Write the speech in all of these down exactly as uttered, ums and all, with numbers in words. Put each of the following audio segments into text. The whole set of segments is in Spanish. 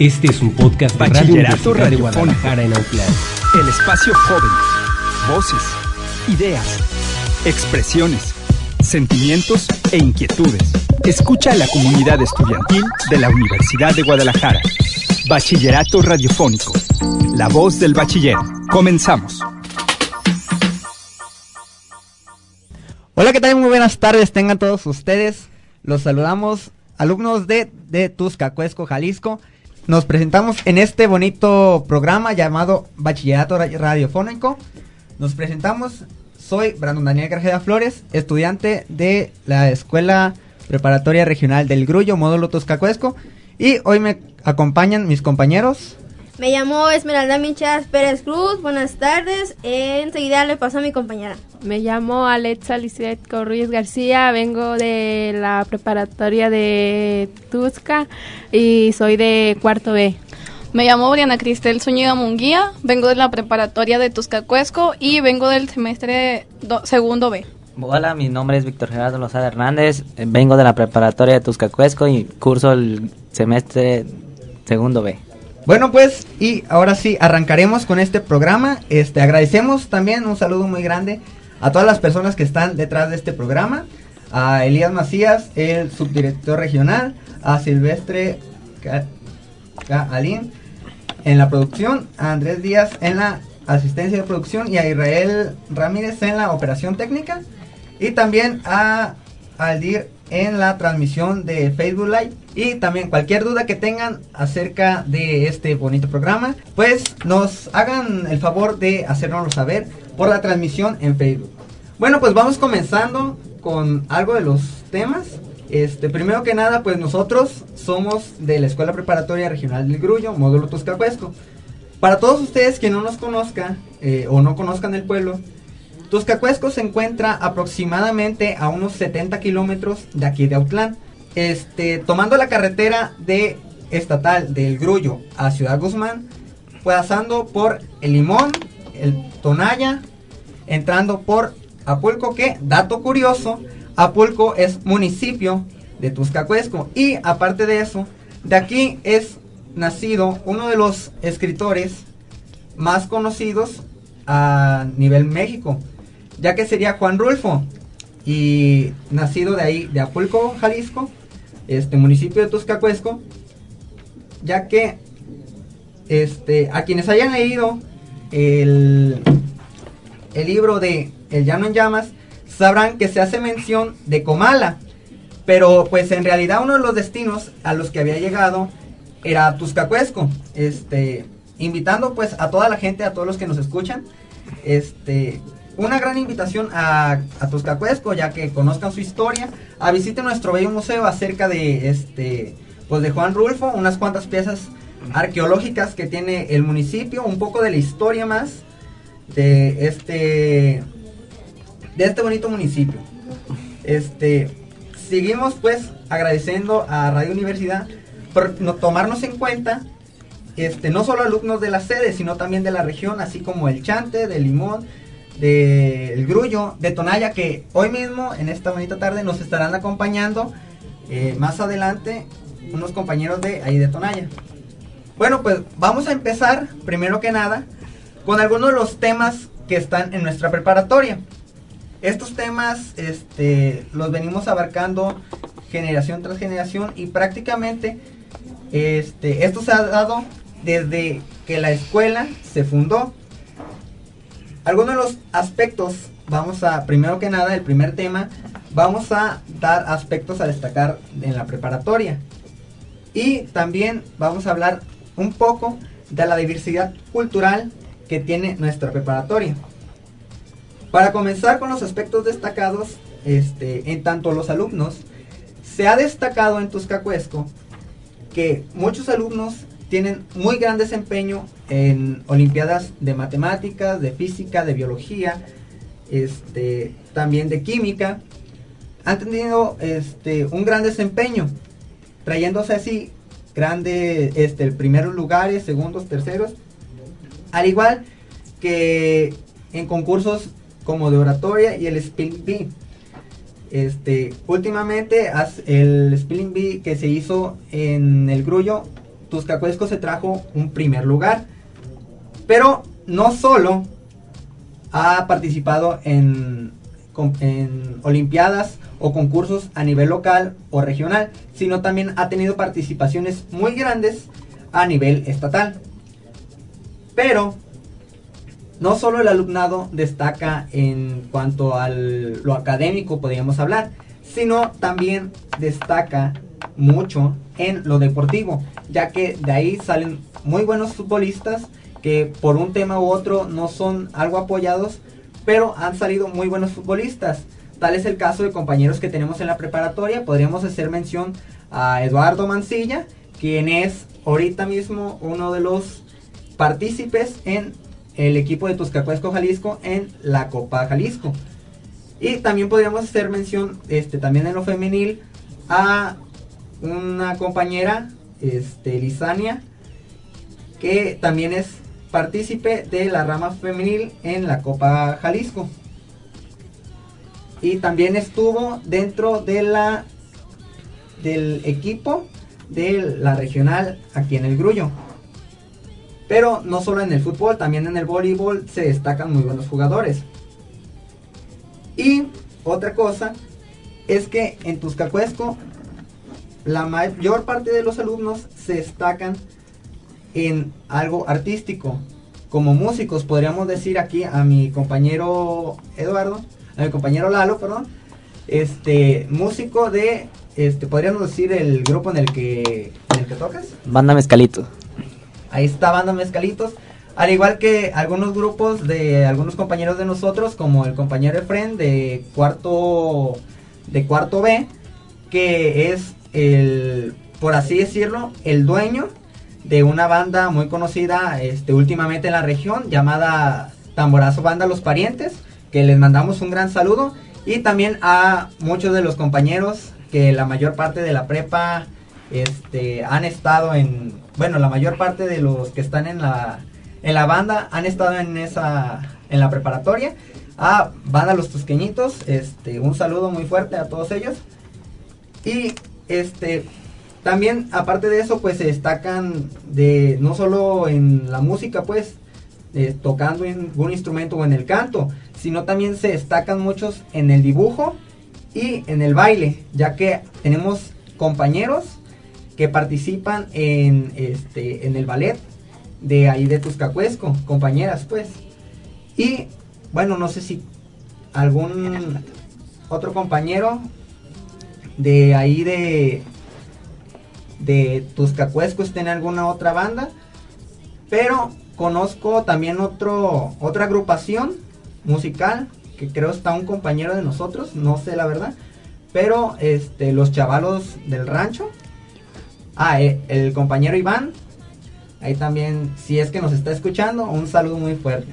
Este es un podcast de Radio Universidad de Guadalajara en Autlán. El espacio jóvenes, voces, ideas, expresiones, sentimientos e inquietudes. Escucha a la comunidad estudiantil de la Universidad de Guadalajara. Bachillerato Radiofónico. La voz del bachiller. Comenzamos. Hola, ¿qué tal? Muy buenas tardes, tengan todos ustedes. Los saludamos, alumnos de, de Tuzcacuesco, Jalisco. Nos presentamos en este bonito programa llamado Bachillerato Radiofónico. Nos presentamos, soy Brandon Daniel Grajeda Flores, estudiante de la Escuela Preparatoria Regional del Grullo, módulo Tuzcacuesco. Y hoy me acompañan mis compañeros. Me llamo Esmeralda Michas Pérez Cruz, buenas tardes. Enseguida le paso a mi compañera. Me llamo Alexa Lisette Corruiz García, vengo de la preparatoria de Tuzca y soy de cuarto B. Me llamo Briana Cristel Zúñiga Munguía, vengo de la preparatoria de Tuzcacuesco y vengo del semestre do, segundo B. Hola, mi nombre es Víctor Gerardo Lozada Hernández, vengo de la preparatoria de Tuzcacuesco y curso el semestre segundo B. Bueno, pues, y ahora sí, arrancaremos con este programa. Este, agradecemos también un saludo muy grande a todas las personas que están detrás de este programa. A Elías Macías, el subdirector regional, a Silvestre Alín en la producción, a Andrés Díaz en la asistencia de producción y a Israel Ramírez en la operación técnica. Y también a Aldir en la transmisión de Facebook Live. Y también cualquier duda que tengan acerca de este bonito programa, pues nos hagan el favor de hacérnoslo saber por la transmisión en Facebook. Bueno, pues vamos comenzando con algo de los temas. Este, primero que nada, pues nosotros somos de la Escuela Preparatoria Regional del Grullo, módulo Tuzcacuesco. Para todos ustedes que no nos conozcan eh, o no conozcan el pueblo, Tuzcacuesco se encuentra aproximadamente a unos setenta kilómetros de aquí de Autlán. Este, tomando la carretera de estatal del Grullo a Ciudad Guzmán, pasando por el Limón, el Tonaya, entrando por Apulco, que, dato curioso, Apulco es municipio de Tuzcacuesco. Y aparte de eso, de aquí es nacido uno de los escritores más conocidos a nivel México, ya que sería Juan Rulfo, y nacido de ahí, de Apulco, Jalisco, este municipio de Tuzcacuesco, ya que este a quienes hayan leído el, el libro de El Llano en Llamas, sabrán que se hace mención de Comala, pero pues en realidad uno de los destinos a los que había llegado era Tuzcacuesco, este, invitando pues a toda la gente, a todos los que nos escuchan, este... una gran invitación a, a Tuzcacuesco, ya que conozcan su historia, a visiten nuestro bello museo acerca de este, pues de Juan Rulfo, unas cuantas piezas arqueológicas que tiene el municipio, un poco de la historia más de este, de este bonito municipio. Este, seguimos pues agradeciendo a Radio Universidad por no tomarnos en cuenta, este, no solo alumnos de la sede, sino también de la región, así como el Chante, de Limón, del Grullo, de Tonaya, que hoy mismo en esta bonita tarde nos estarán acompañando eh, más adelante unos compañeros de ahí de Tonaya. Bueno, pues vamos a empezar primero que nada con algunos de los temas que están en nuestra preparatoria. Estos temas este, los venimos abarcando generación tras generación y prácticamente este, esto se ha dado desde que la escuela se fundó. Algunos de los aspectos, vamos a, primero que nada, el primer tema, vamos a dar aspectos a destacar en la preparatoria. Y también vamos a hablar un poco de la diversidad cultural que tiene nuestra preparatoria. Para comenzar con los aspectos destacados, este, en tanto los alumnos, se ha destacado en Tuzcacuesco que muchos alumnos tienen muy gran desempeño en olimpiadas de matemáticas, de física, de biología, este, también de química. Han tenido este, un gran desempeño, trayéndose así grandes este, primeros lugares, segundos, terceros, al igual que en concursos como de oratoria y el Spelling Bee. Este, últimamente el Spelling Bee que se hizo en el Grullo Tuzcacuesco se trajo un primer lugar. Pero no solo ha participado en, en olimpiadas o concursos a nivel local o regional, sino también ha tenido participaciones muy grandes a nivel estatal. Pero no solo el alumnado destaca en cuanto a lo académico, podríamos hablar, sino también destaca mucho en lo deportivo, ya que de ahí salen muy buenos futbolistas que por un tema u otro no son algo apoyados, pero han salido muy buenos futbolistas. Tal es el caso de compañeros que tenemos en la preparatoria. Podríamos hacer mención a Eduardo Mancilla, quien es ahorita mismo uno de los partícipes en el equipo de Tuzcacuesco Jalisco en la Copa Jalisco. Y también podríamos hacer mención este, también en lo femenil a una compañera, este, Lisania, que también es partícipe de la rama femenil en la Copa Jalisco. Y también estuvo dentro de la del equipo de la regional aquí en el Grullo. Pero no solo en el fútbol, también en el voleibol se destacan muy buenos jugadores. Y otra cosa es que en Tuzcacuesco la mayor parte de los alumnos se destacan en algo artístico. Como músicos, podríamos decir aquí a mi compañero Eduardo, a mi compañero Lalo, perdón, este, músico de, este, podríamos decir el grupo en el que, en el que tocas. Banda Mezcalito. Ahí está Banda Mezcalitos. Al igual que algunos grupos de algunos compañeros de nosotros, como el compañero Efren de cuarto, de cuarto B, que es el, por así decirlo, el dueño de una banda muy conocida este, últimamente en la región, llamada Tamborazo Banda Los Parientes, que les mandamos un gran saludo. Y también a muchos de los compañeros que la mayor parte de la prepa este, han estado en, bueno, la mayor parte de los que están en la, en la banda han estado en esa, en la preparatoria. A Banda Los Tusqueñitos, este, un saludo muy fuerte a todos ellos. Y este... también, aparte de eso, pues se destacan de no solo en la música, pues, eh, tocando en un instrumento o en el canto, sino también se destacan muchos en el dibujo y en el baile, ya que tenemos compañeros que participan en este en el ballet de ahí de Tuzcacuesco, compañeras, pues. Y, bueno, no sé si algún otro compañero de ahí de... de Tuzcacuesco esté en alguna otra banda, pero conozco también otro otra agrupación musical que creo está un compañero de nosotros, no sé la verdad, pero este los Chavalos del Rancho, ah eh, el compañero Iván, ahí también, si es que nos está escuchando, un saludo muy fuerte.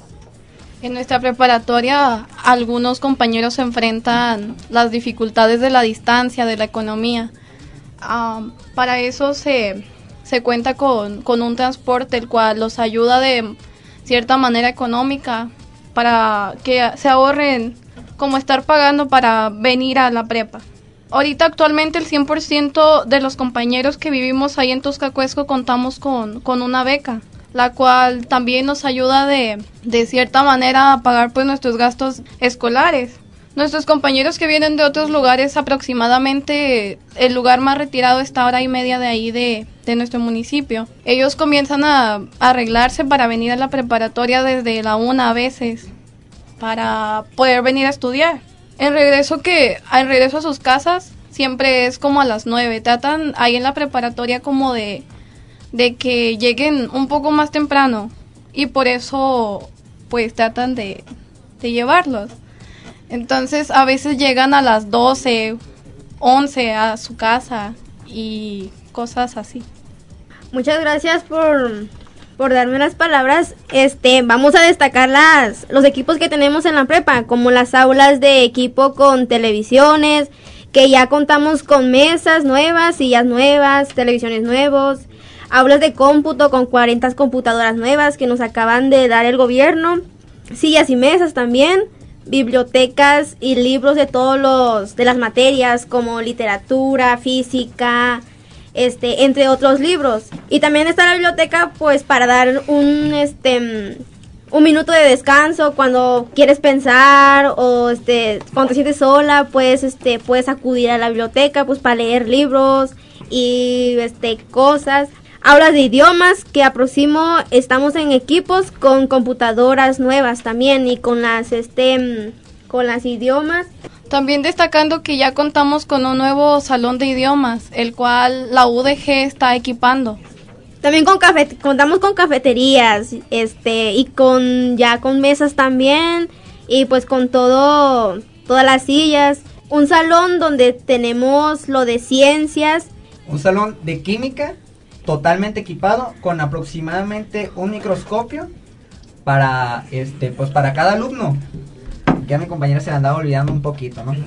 En nuestra preparatoria algunos compañeros enfrentan las dificultades de la distancia, de la economía. Um, para eso se, se cuenta con, con un transporte el cual los ayuda de cierta manera económica para que se ahorren como estar pagando para venir a la prepa. Ahorita actualmente el cien por ciento de los compañeros que vivimos ahí en Tuzcacuesco contamos con, con una beca, la cual también nos ayuda de, de cierta manera a pagar pues nuestros gastos escolares. Nuestros compañeros que vienen de otros lugares, aproximadamente el lugar más retirado está a hora y media de ahí de, de nuestro municipio. Ellos comienzan a, a arreglarse para venir a la preparatoria desde la una a veces, para poder venir a estudiar. El regreso que, al regreso a sus casas siempre es como a las nueve. Tratan ahí en la preparatoria como de, de que lleguen un poco más temprano y por eso pues tratan de, de llevarlos. Entonces a veces llegan a las doce, once a su casa y cosas así. Muchas gracias por, por darme las palabras. Este, vamos a destacar las, los equipos que tenemos en la prepa, como las aulas de equipo con televisiones, que ya contamos con mesas nuevas, sillas nuevas, televisiones nuevos, aulas de cómputo con cuarenta computadoras nuevas que nos acaban de dar el gobierno, sillas y mesas también, bibliotecas y libros de todos los de las materias como literatura, física, este, entre otros libros. Y también está la biblioteca, pues, para dar un, este, un minuto de descanso cuando quieres pensar o, este, cuando te sientes sola, pues, este, puedes acudir a la biblioteca, pues, para leer libros y, este, cosas. Aulas de idiomas, que a próximo estamos en equipos con computadoras nuevas también y con las, este, con las idiomas. También destacando que ya contamos con un nuevo salón de idiomas, el cual la U D G está equipando. También con café, contamos con cafeterías, este, y con ya con mesas también, y pues con todo, todas las sillas. Un salón donde tenemos lo de ciencias. Un salón de química totalmente equipado con aproximadamente un microscopio para, este, pues para cada alumno. Ya mi compañera se la andaba olvidando un poquito, ¿no?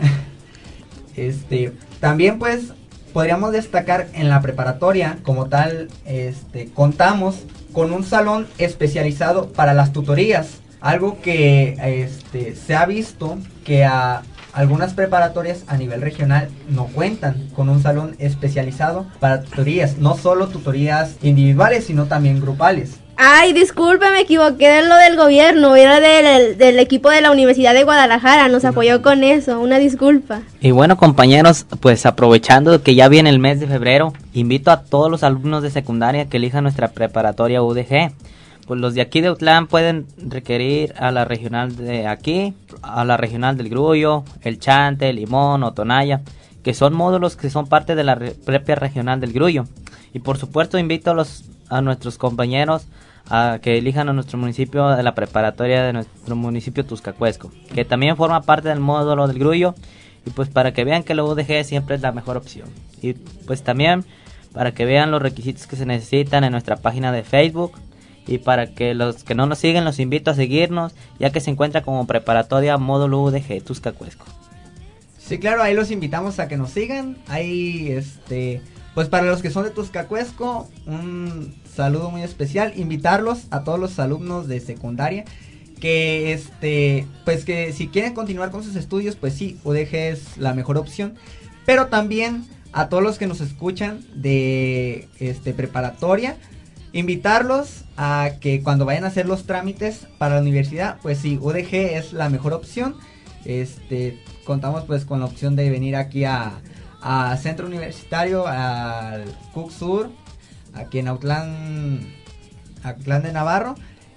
Este, también pues podríamos destacar en la preparatoria como tal, este, contamos con un salón especializado para las tutorías, algo que este, se ha visto que a algunas preparatorias a nivel regional no cuentan con un salón especializado para tutorías, no solo tutorías individuales, sino también grupales. Ay, disculpe, me equivoqué de lo del gobierno, era del, del equipo de la Universidad de Guadalajara, nos apoyó con eso, una disculpa. Y bueno, compañeros, pues aprovechando que ya viene el mes de febrero, invito a todos los alumnos de secundaria que elijan nuestra preparatoria U D G. Pues los de aquí de Autlán pueden requerir a la regional de aquí, a la regional del Grullo, el Chante, Limón o Tonaya, que son módulos que son parte de la re- propia regional del Grullo. Y por supuesto invito a, los, a nuestros compañeros a que elijan a nuestro municipio de la preparatoria de nuestro municipio Tuzcacuesco, que también forma parte del módulo del Grullo, y pues para que vean que la U D G siempre es la mejor opción. Y pues también para que vean los requisitos que se necesitan en nuestra página de Facebook, y para que los que no nos siguen los invito a seguirnos, ya que se encuentra como preparatoria módulo U D G Tuzcacuesco. Sí, claro, ahí los invitamos a que nos sigan. Ahí, este, pues para los que son de Tuzcacuesco, un saludo muy especial. Invitarlos a todos los alumnos de secundaria que, este, pues que si quieren continuar con sus estudios, pues sí, U D G es la mejor opción. Pero también a todos los que nos escuchan de, este, preparatoria, invitarlos a que cuando vayan a hacer los trámites para la universidad, pues sí, U D G es la mejor opción. Este, contamos pues con la opción de venir aquí a, a Centro Universitario, al C U C Sur, aquí en Autlán, Autlán de Navarro.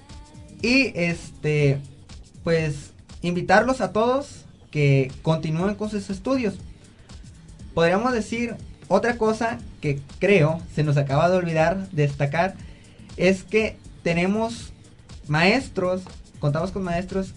Y este, pues invitarlos a todos que continúen con sus estudios. Podríamos decir otra cosa que creo se nos acaba de olvidar destacar, es que tenemos maestros, contamos con maestros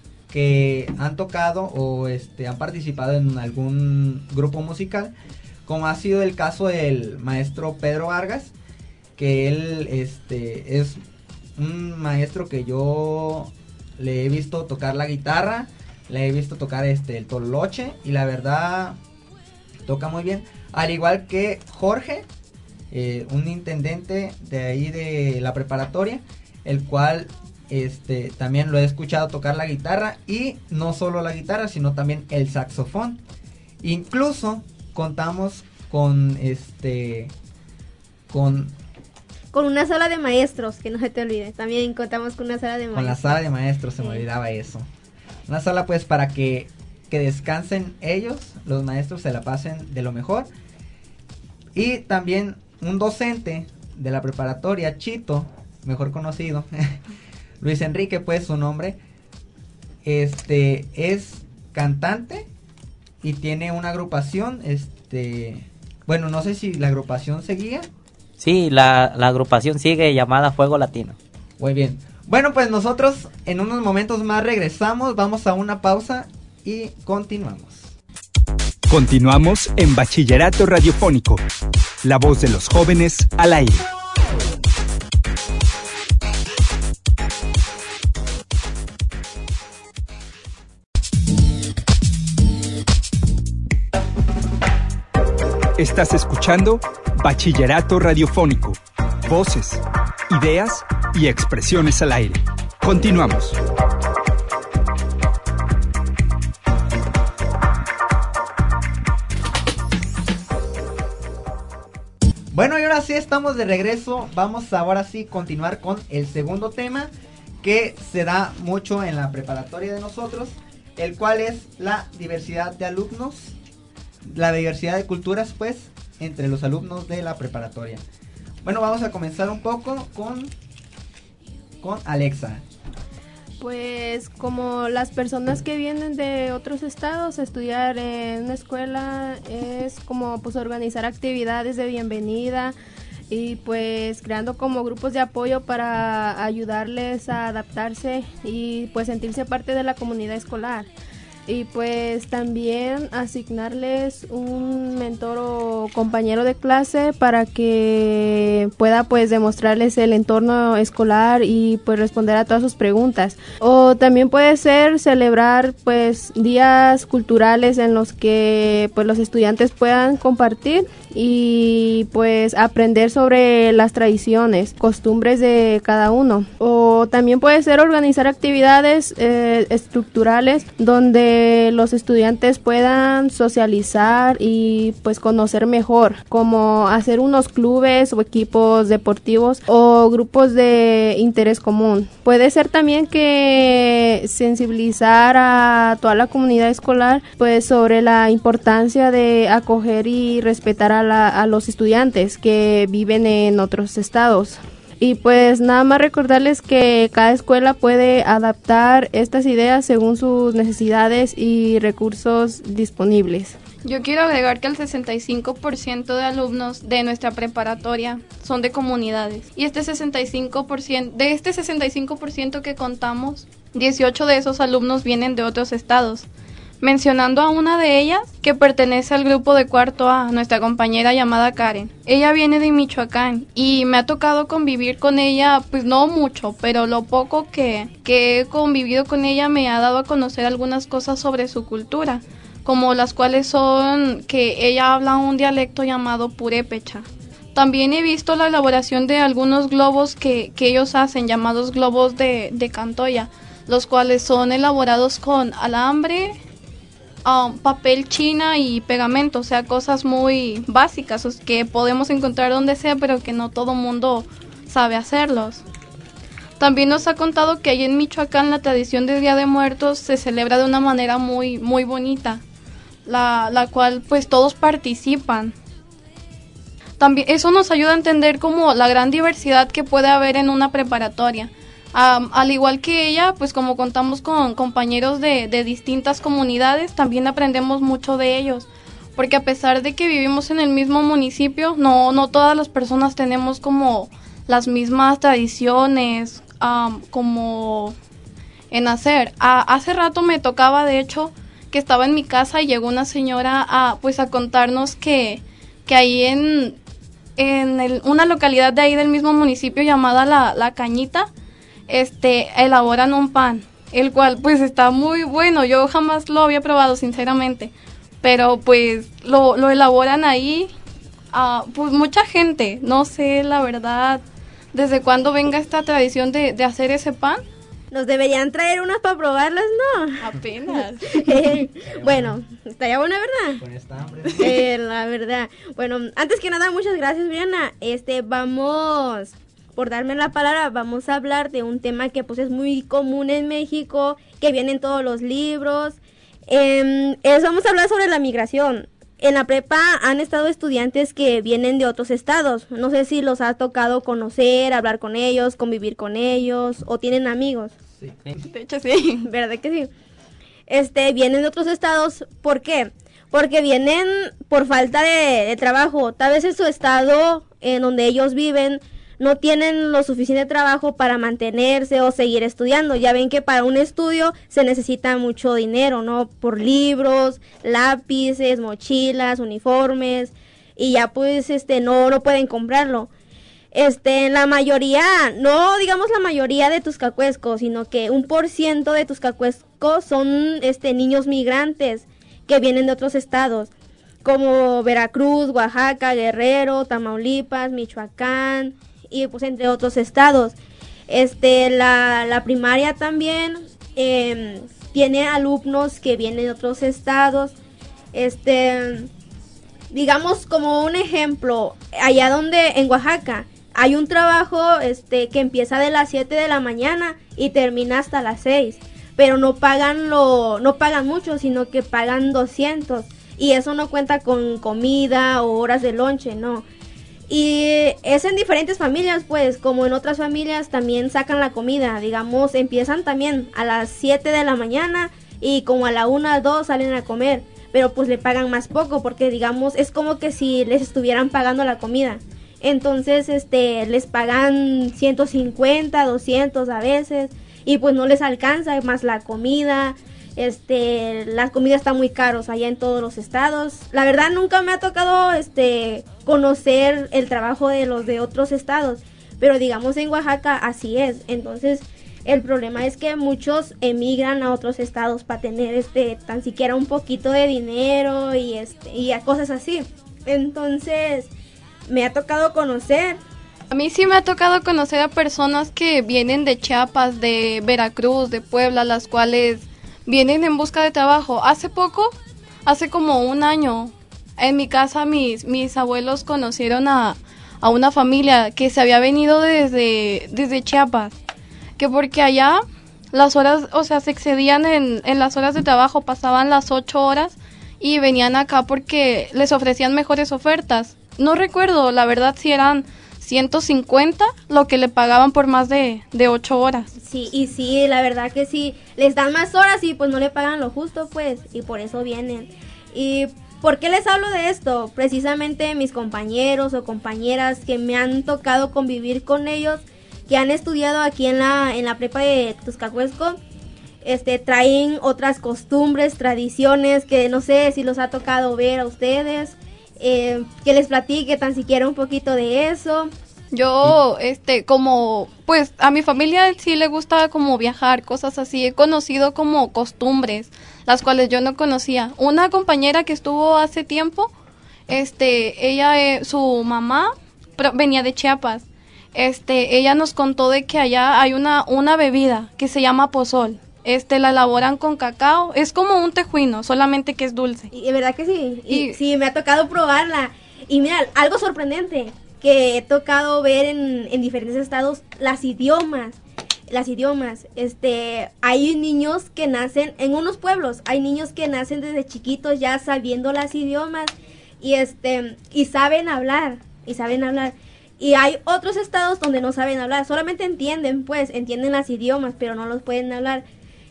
que han tocado o este han participado en algún grupo musical, como ha sido el caso del maestro Pedro Vargas, que él este es un maestro que yo le he visto tocar la guitarra, le he visto tocar este el tololoche y la verdad toca muy bien, al igual que Jorge, eh, un intendente de ahí de la preparatoria, el cual este también lo he escuchado tocar la guitarra, y no solo la guitarra sino también el saxofón. Incluso contamos con este con con una sala de maestros, que no se te olvide. También contamos con una sala de maestros. Con la sala de maestros, se me olvidaba eso. Una sala pues para que que descansen ellos, los maestros se la pasen de lo mejor. Y también un docente de la preparatoria, Chito, mejor conocido, Luis Enrique, pues su nombre, este es cantante y tiene una agrupación, este, bueno, no sé si la agrupación seguía. Sí, la, la agrupación sigue, llamada Fuego Latino. Muy bien. Bueno, pues nosotros en unos momentos más regresamos, vamos a una pausa y continuamos. Continuamos en Bachillerato Radiofónico, la voz de los jóvenes al aire. Estás escuchando Bachillerato Radiofónico, voces, ideas y expresiones al aire. Continuamos. sí, estamos de regreso. Vamos ahora sí continuar con el segundo tema que se da mucho en la preparatoria de nosotros, el cual es la diversidad de alumnos, la diversidad de culturas, pues, entre los alumnos de la preparatoria. Bueno, vamos a comenzar un poco con, con Alexa. Pues como las personas que vienen de otros estados a estudiar en una escuela es como pues organizar actividades de bienvenida y pues creando como grupos de apoyo para ayudarles a adaptarse y pues sentirse parte de la comunidad escolar. Y pues también asignarles un mentor o compañero de clase para que pueda pues demostrarles el entorno escolar y pues responder a todas sus preguntas. O también puede ser celebrar pues días culturales en los que pues los estudiantes puedan compartir y pues aprender sobre las tradiciones, costumbres de cada uno. O también puede ser organizar actividades eh, estructurales donde los estudiantes puedan socializar y pues conocer mejor, como hacer unos clubes o equipos deportivos o grupos de interés común. Puede ser también que sensibilizar a toda la comunidad escolar pues sobre la importancia de acoger y respetar a, la, a los estudiantes que viven en otros estados. Y pues nada más recordarles que cada escuela puede adaptar estas ideas según sus necesidades y recursos disponibles. Yo quiero agregar que el sesenta y cinco por ciento de alumnos de nuestra preparatoria son de comunidades. Y este sesenta y cinco por ciento, de este sesenta y cinco por ciento que contamos, dieciocho de esos alumnos vienen de otros estados. Mencionando a una de ellas, que pertenece al grupo de cuarto A, nuestra compañera llamada Karen. Ella viene de Michoacán y me ha tocado convivir con ella, pues no mucho, pero lo poco que, que he convivido con ella me ha dado a conocer algunas cosas sobre su cultura, como las cuales son que ella habla un dialecto llamado purépecha. También he visto la elaboración de algunos globos que, que ellos hacen, llamados globos de, de Cantoya, los cuales son elaborados con alambre, Um, papel china y pegamento, o sea, cosas muy básicas que podemos encontrar donde sea, pero que no todo mundo sabe hacerlos. También nos ha contado que ahí en Michoacán la tradición del Día de Muertos se celebra de una manera muy, muy bonita, la, la cual pues todos participan. También eso nos ayuda a entender como la gran diversidad que puede haber en una preparatoria. Um, al igual que ella, pues como contamos con compañeros de, de distintas comunidades, también aprendemos mucho de ellos, porque a pesar de que vivimos en el mismo municipio, no, no todas las personas tenemos como las mismas tradiciones, um, como en hacer. A, hace rato me tocaba, de hecho, que estaba en mi casa y llegó una señora a, pues a contarnos que, que ahí en, en el, una localidad de ahí del mismo municipio llamada La, La Cañita, este elaboran un pan, el cual pues está muy bueno. Yo jamás lo había probado sinceramente, pero pues lo, lo elaboran ahí uh, pues mucha gente. No sé la verdad desde cuándo venga esta tradición de, de hacer ese pan. Nos deberían traer unas para probarlas, ¿no? Apenas. Bueno, estaría buena, ¿verdad? Con esta hambre. Eh, la verdad. Bueno, antes que nada, muchas gracias, Briana. Este, vamos... Por darme la palabra, vamos a hablar de un tema que pues es muy común en México, que viene en todos los libros. Eh, es, vamos a hablar sobre la migración. En la prepa han estado estudiantes que vienen de otros estados. No sé si los ha tocado conocer, hablar con ellos, convivir con ellos, o tienen amigos. Sí. De hecho, sí. ¿Verdad que sí? Este, vienen de otros estados. ¿Por qué? Porque vienen por falta de, de trabajo. Tal vez en su estado, en donde ellos viven, no tienen lo suficiente trabajo para mantenerse o seguir estudiando. Ya ven que para un estudio se necesita mucho dinero, ¿no? Por libros, lápices, mochilas, uniformes, y ya pues este no no pueden comprarlo. Este, la mayoría, no digamos la mayoría de tuscacuescos, sino que un por ciento de tuscacuescos son este niños migrantes que vienen de otros estados, como Veracruz, Oaxaca, Guerrero, Tamaulipas, Michoacán, y pues entre otros estados. Este, la, la primaria también eh, tiene alumnos que vienen de otros estados. Este, digamos como un ejemplo, allá donde en Oaxaca hay un trabajo este que empieza de las siete de la mañana y termina hasta las seis, pero no pagan lo no pagan mucho, sino que pagan doscientos, y eso no cuenta con comida o horas de lonche, no. Y es en diferentes familias, pues, como en otras familias también sacan la comida, digamos, empiezan también a las siete de la mañana y como a la una, dos salen a comer, pero pues le pagan más poco porque, digamos, es como que si les estuvieran pagando la comida. Entonces, este, les pagan ciento cincuenta, doscientos a veces, y pues no les alcanza, más la comida. Este, las comidas están muy caros allá en todos los estados. La verdad nunca me ha tocado este conocer el trabajo de los de otros estados, pero digamos en Oaxaca así es. Entonces, el problema es que muchos emigran a otros estados para tener este tan siquiera un poquito de dinero y este y a cosas así. Entonces, me ha tocado conocer. A mí sí me ha tocado conocer a personas que vienen de Chiapas, de Veracruz, de Puebla, las cuales vienen en busca de trabajo. Hace poco, hace como un año, en mi casa mis, mis abuelos conocieron a, a una familia que se había venido desde, desde Chiapas, que porque allá las horas, o sea, se excedían en, en las horas de trabajo, pasaban las ocho horas y venían acá porque les ofrecían mejores ofertas. No recuerdo, la verdad, si eran ciento cincuenta lo que le pagaban por más de, de ocho horas. Sí, y sí, la verdad que sí, les dan más horas y pues no le pagan lo justo, pues, y por eso vienen. ¿Y por qué les hablo de esto? Precisamente mis compañeros o compañeras que me han tocado convivir con ellos, que han estudiado aquí en la, en la prepa de Tuscacuesco, este, traen otras costumbres, tradiciones, que no sé si los ha tocado ver a ustedes. Eh, que les platique tan siquiera un poquito de eso. Yo, este, como, pues, a mi familia sí le gusta como viajar, cosas así. He conocido como costumbres, las cuales yo no conocía. Una compañera que estuvo hace tiempo, este, ella, eh, su mamá pro, venía de Chiapas. Este, ella nos contó de que allá hay una, una bebida que se llama pozol. Este, la elaboran con cacao, es como un tejuino, solamente que es dulce. Y de verdad que sí, y, y sí, me ha tocado probarla. Y mira, algo sorprendente, que he tocado ver en, en diferentes estados, las idiomas, las idiomas, este, hay niños que nacen, en unos pueblos, hay niños que nacen desde chiquitos ya sabiendo las idiomas, y este, y saben hablar, y saben hablar. Y hay otros estados donde no saben hablar, solamente entienden, pues, entienden las idiomas, pero no los pueden hablar.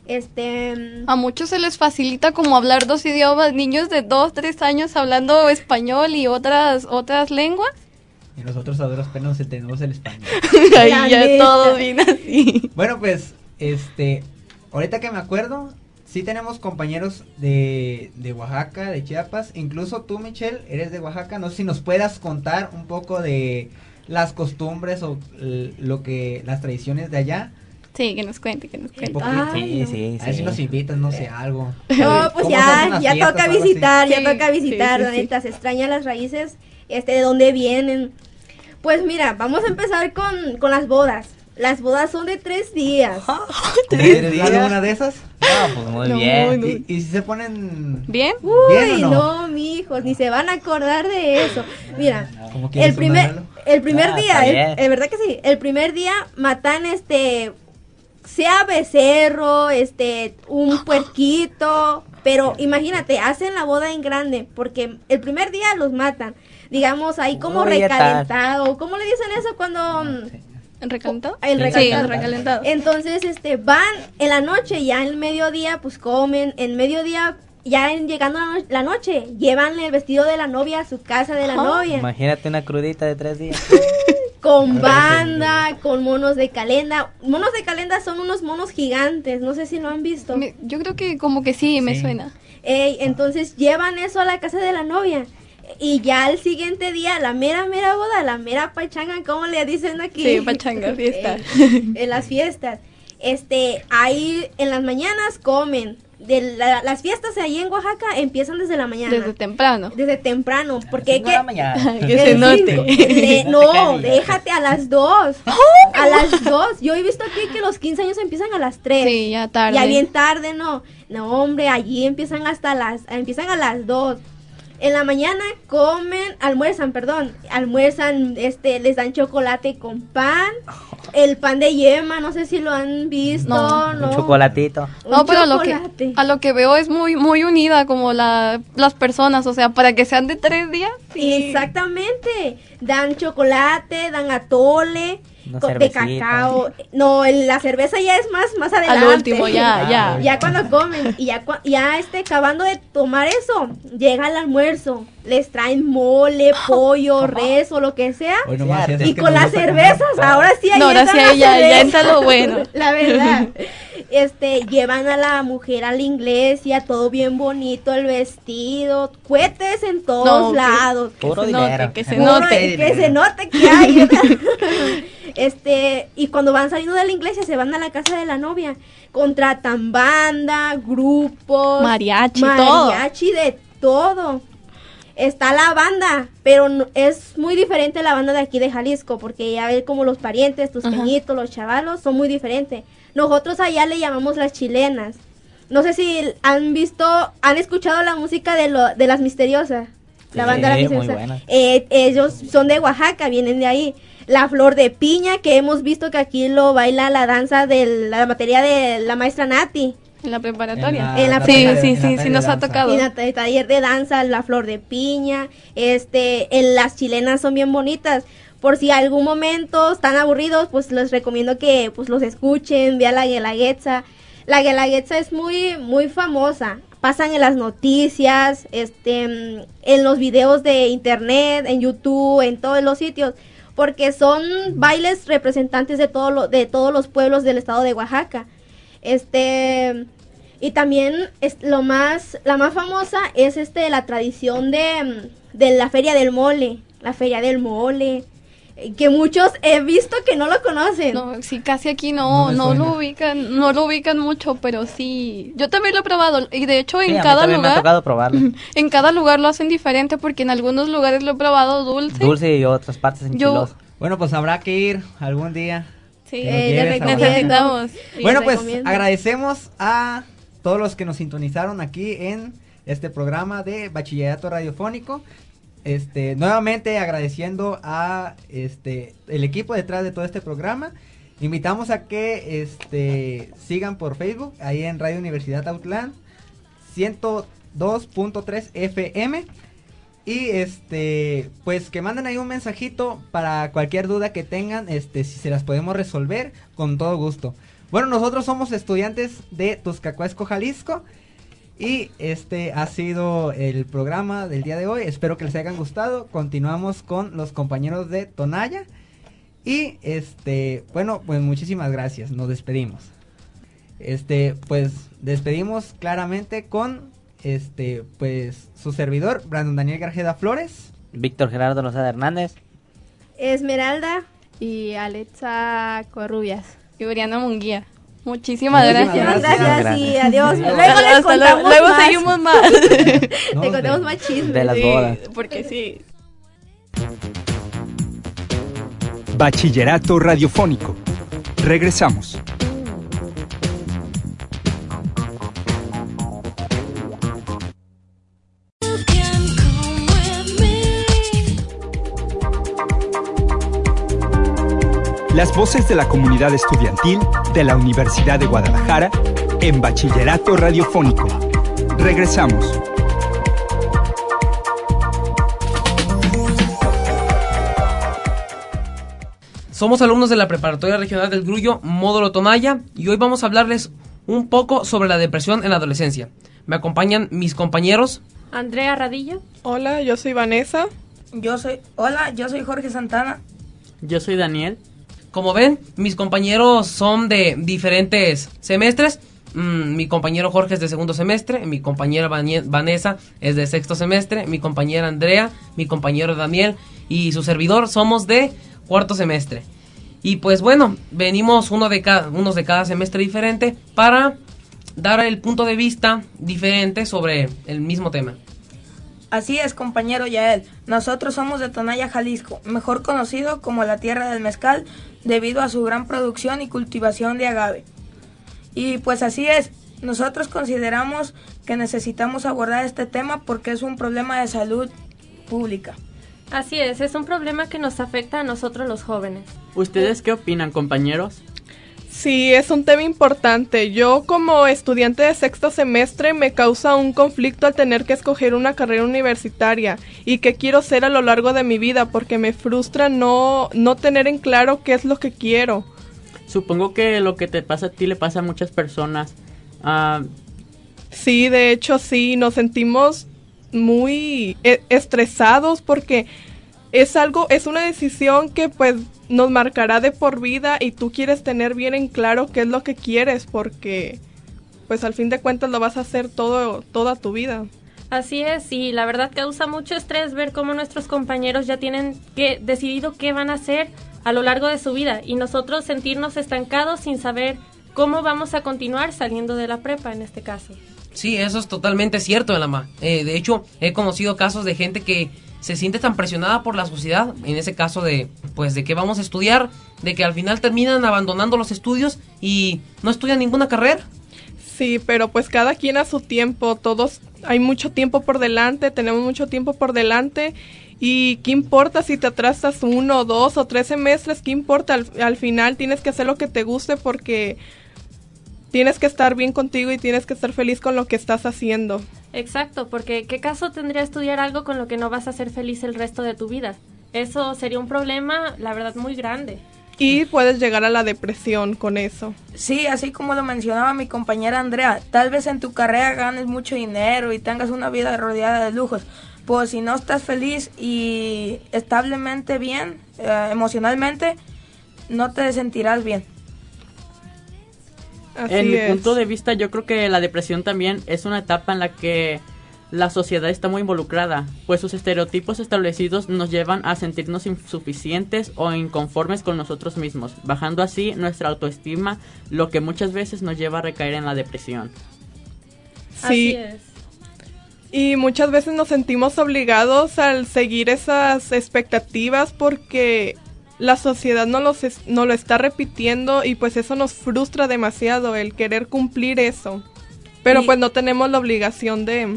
Este, a muchos se les facilita como hablar dos idiomas, niños de dos, tres años hablando español y otras otras lenguas. Y nosotros a duras penas entendemos el español. Ahí ya todo viene así. Bueno, pues, este, ahorita que me acuerdo, sí tenemos compañeros de, de Oaxaca, de Chiapas, incluso tú, Michelle, eres de Oaxaca, no sé si nos puedas contar un poco de las costumbres o lo que, las tradiciones de allá. Sí, que nos cuente, que nos cuente. Ah, sí, sí, a ver sí. si nos invitas, no sé, algo. No, pues ya, ya fiestas, toca algo visitar, así? ya Sí, toca visitar, sí, la sí, neta, se extrañan las raíces, este, de dónde vienen. Pues mira, vamos a empezar con, con las bodas. Las bodas son de tres días. ¿Eres alguna de esas? Ah, pues muy No, bien. no. ¿Y, y si se ponen ¿Bien? Uy, bien o no? mijos, ni se van a acordar de eso. Mira, ¿Cómo quieres el primer, sonarlo? el primer Ah, día, está el, bien. el verdad que sí, el primer día matan este, sea becerro, este, un puerquito, pero imagínate, hacen la boda en grande, porque el primer día los matan, digamos, ahí como Uy, ya está. recalentado, ¿cómo le dicen eso cuando...? ¿Recalentado? El Sí, recalentado. el recalentado. Entonces, este, van en la noche, ya en mediodía, pues comen, en mediodía, ya en, llegando la, no- la noche, llevan el vestido de la novia a su casa de la novia, Imagínate una crudita de tres días. con banda, con monos de calenda. Monos de calenda son unos monos gigantes, no sé si lo han visto. Me- yo creo que como que sí, me Sí. suena. Ey, entonces llevan eso a la casa de la novia. Y ya el siguiente día, la mera, mera boda, la mera pachanga, ¿cómo le dicen aquí? Sí, pachanga, fiesta. Eh, en las fiestas. Este, ahí en las mañanas comen. De la- las fiestas ahí en Oaxaca empiezan desde la mañana. Desde temprano. Desde temprano, porque hay Cinco de la que... mañana. Que se Eh, note. sí, de- No te no, calles. déjate a las dos. A las dos. Yo he visto aquí que los quince años empiezan a las tres. Sí, ya tarde. Ya bien tarde, no. No, hombre, allí empiezan hasta las, empiezan a las dos. En la mañana comen, almuerzan, perdón, almuerzan, este, les dan chocolate con pan, el pan de yema, no sé si lo han visto, No, ¿no? Un chocolatito. No, Un pero a lo, que, chocolate. a lo que veo es muy muy unida como la, las personas, o sea, para que sean de tres días. Sí. Exactamente, dan chocolate, dan atole, Una co- de cervecita. cacao, no, el- la cerveza ya es más, más adelante. Al último, ya, ya. Ya cuando comen, y ya, cua- ya este, acabando de tomar eso, llega el almuerzo, les traen mole, pollo, res o lo que sea, Hoy nomás, si es y que con nos las gusta cervezas, comer. ahora sí ahí No, ahora entra sí la ahí ya- ya cerveza. entra lo bueno. La verdad, este, llevan a la mujer a la iglesia, todo bien bonito, el vestido, cohetes en todos No, que- lados. Puro se dinero. note, que se Puro- note. que se note que hay, ¿verdad? Este, y cuando van saliendo de la iglesia se van a la casa de la novia, contratan banda, grupos, Mariachi, todo. mariachi, de todo. Está la banda, pero no- es muy diferente la banda de aquí de Jalisco, porque ya ves como los parientes, tus Ajá. peñitos, los chavalos, son muy diferentes. Nosotros allá le llamamos las chilenas. No sé si han visto, han escuchado la música de, lo, de las misteriosas. La Sí, banda de las muy misteriosas. buena. Eh, ellos son de Oaxaca, vienen de ahí. La flor de piña, que hemos visto que aquí lo baila la danza de la materia de la maestra Nati. En la preparatoria. En la sí, prepa- sí, en la sí, sí, taller nos de ha danza. tocado. Y en el taller de danza, la flor de piña, este, en las chilenas son bien bonitas. Por si algún momento están aburridos, pues les recomiendo que pues los escuchen, vean la Guelaguetza. La Guelaguetza es muy, muy famosa. Pasan en las noticias, este, mm, en los videos de internet, en YouTube, en todos los sitios, porque son bailes representantes de todo lo, de todos los pueblos del estado de Oaxaca. Este, y también es lo más, la más famosa es este la tradición de, de la feria del mole, la feria del mole, eh, que muchos he visto que no lo conocen. No, sí, casi aquí No no, me no, suena. lo ubican, no lo ubican mucho, pero sí. Yo también lo he probado y de hecho Sí, en a mí cada también me ha lugar, tocado probarlo. en cada lugar lo hacen diferente porque en algunos lugares lo he probado dulce. Dulce y otras partes enchiloso. Bueno, pues habrá que ir algún día. Sí, Que nos Eh, lleves les a recomiendo. necesitamos. Sí, Bueno, les pues recomiendo. agradecemos a todos los que nos sintonizaron aquí en este programa de Bachillerato Radiofónico. Este, nuevamente agradeciendo a este el equipo detrás de todo este programa. Invitamos a que este sigan por Facebook, ahí en Radio Universidad Autlán ciento dos punto tres F M. Y este, pues que manden ahí un mensajito para cualquier duda que tengan, este, si se las podemos resolver, con todo gusto. Bueno, nosotros somos estudiantes de Tuscacuesco, Jalisco. Y este ha sido el programa del día de hoy. Espero que les hayan gustado. Continuamos con los compañeros de Tonaya. Y este, bueno, pues muchísimas gracias. Nos despedimos. Este, pues despedimos claramente con este, pues su servidor, Brandon Daniel Garjeda Flores. Víctor Gerardo Lozada Hernández. Esmeralda. Y Alexa Corrubias. Y Briana Munguía. Muchísimas Muchísimas gracias. Muchas gracias, gracias. y adiós. Adiós. Luego les Hasta luego, contamos luego más. seguimos más. Nos Te contamos vemos. más chismes. De las Sí, bodas. porque sí. Bachillerato Radiofónico. Regresamos. Las voces de la comunidad estudiantil de la Universidad de Guadalajara en Bachillerato Radiofónico. Regresamos. Somos alumnos de la Preparatoria Regional del Grullo, módulo Tonaya, y hoy vamos a hablarles un poco sobre la depresión en la adolescencia. Me acompañan mis compañeros. Andrea Radilla. Hola, yo soy Vanessa. Yo soy, hola, yo soy Jorge Santana. Yo soy Daniel. Como ven, mis compañeros son de diferentes semestres. Mm, mi compañero Jorge es de segundo semestre, mi compañera Vanie- Vanessa es de sexto semestre, mi compañera Andrea, mi compañero Daniel y su servidor somos de cuarto semestre. Y pues bueno, venimos uno de cada, unos de cada semestre diferente para dar el punto de vista diferente sobre el mismo tema. Así es, compañero Yael. Nosotros somos de Tonaya, Jalisco, mejor conocido como la tierra del mezcal, debido a su gran producción y cultivación de agave. Y pues así es, nosotros consideramos que necesitamos abordar este tema porque es un problema de salud pública. Así es, es un problema que nos afecta a nosotros los jóvenes. ¿Ustedes qué opinan, compañeros? Sí, es un tema importante. Yo como estudiante de sexto semestre me causa un conflicto al tener que escoger una carrera universitaria y qué quiero ser a lo largo de mi vida porque me frustra no, no tener en claro qué es lo que quiero. Supongo que lo que te pasa a ti le pasa a muchas personas. Uh... Sí, de hecho sí, nos sentimos muy e- estresados porque es algo, es una decisión que pues nos marcará de por vida y tú quieres tener bien en claro qué es lo que quieres porque pues al fin de cuentas lo vas a hacer todo toda tu vida. Así es, y la verdad causa mucho estrés ver cómo nuestros compañeros ya tienen que decidido qué van a hacer a lo largo de su vida y nosotros sentirnos estancados sin saber cómo vamos a continuar saliendo de la prepa en este caso. Sí, eso es totalmente cierto, Elama. Eh, de hecho, he conocido casos de gente que se siente tan presionada por la sociedad, en ese caso de, pues, de que vamos a estudiar, de que al final terminan abandonando los estudios y no estudian ninguna carrera. Sí, pero pues cada quien a su tiempo, todos, hay mucho tiempo por delante, tenemos mucho tiempo por delante y qué importa si te atrasas uno, dos o tres semestres, qué importa, al, al final tienes que hacer lo que te guste porque tienes que estar bien contigo y tienes que estar feliz con lo que estás haciendo. Exacto, porque ¿qué caso tendría estudiar algo con lo que no vas a ser feliz el resto de tu vida? Eso sería un problema, la verdad, muy grande. Y puedes llegar a la depresión con eso. Sí, así como lo mencionaba mi compañera Andrea, tal vez en tu carrera ganes mucho dinero y tengas una vida rodeada de lujos, pues si no estás feliz y establemente bien, eh, emocionalmente, no te sentirás bien. Así en mi es. punto de vista, yo creo que la depresión también es una etapa en la que la sociedad está muy involucrada, pues sus estereotipos establecidos nos llevan a sentirnos insuficientes o inconformes con nosotros mismos, bajando así nuestra autoestima, lo que muchas veces nos lleva a recaer en la depresión. Sí. Así es. Y muchas veces nos sentimos obligados al seguir esas expectativas porque la sociedad no los es, no lo está repitiendo y pues eso nos frustra demasiado el querer cumplir eso. Pero y, pues no tenemos la obligación de...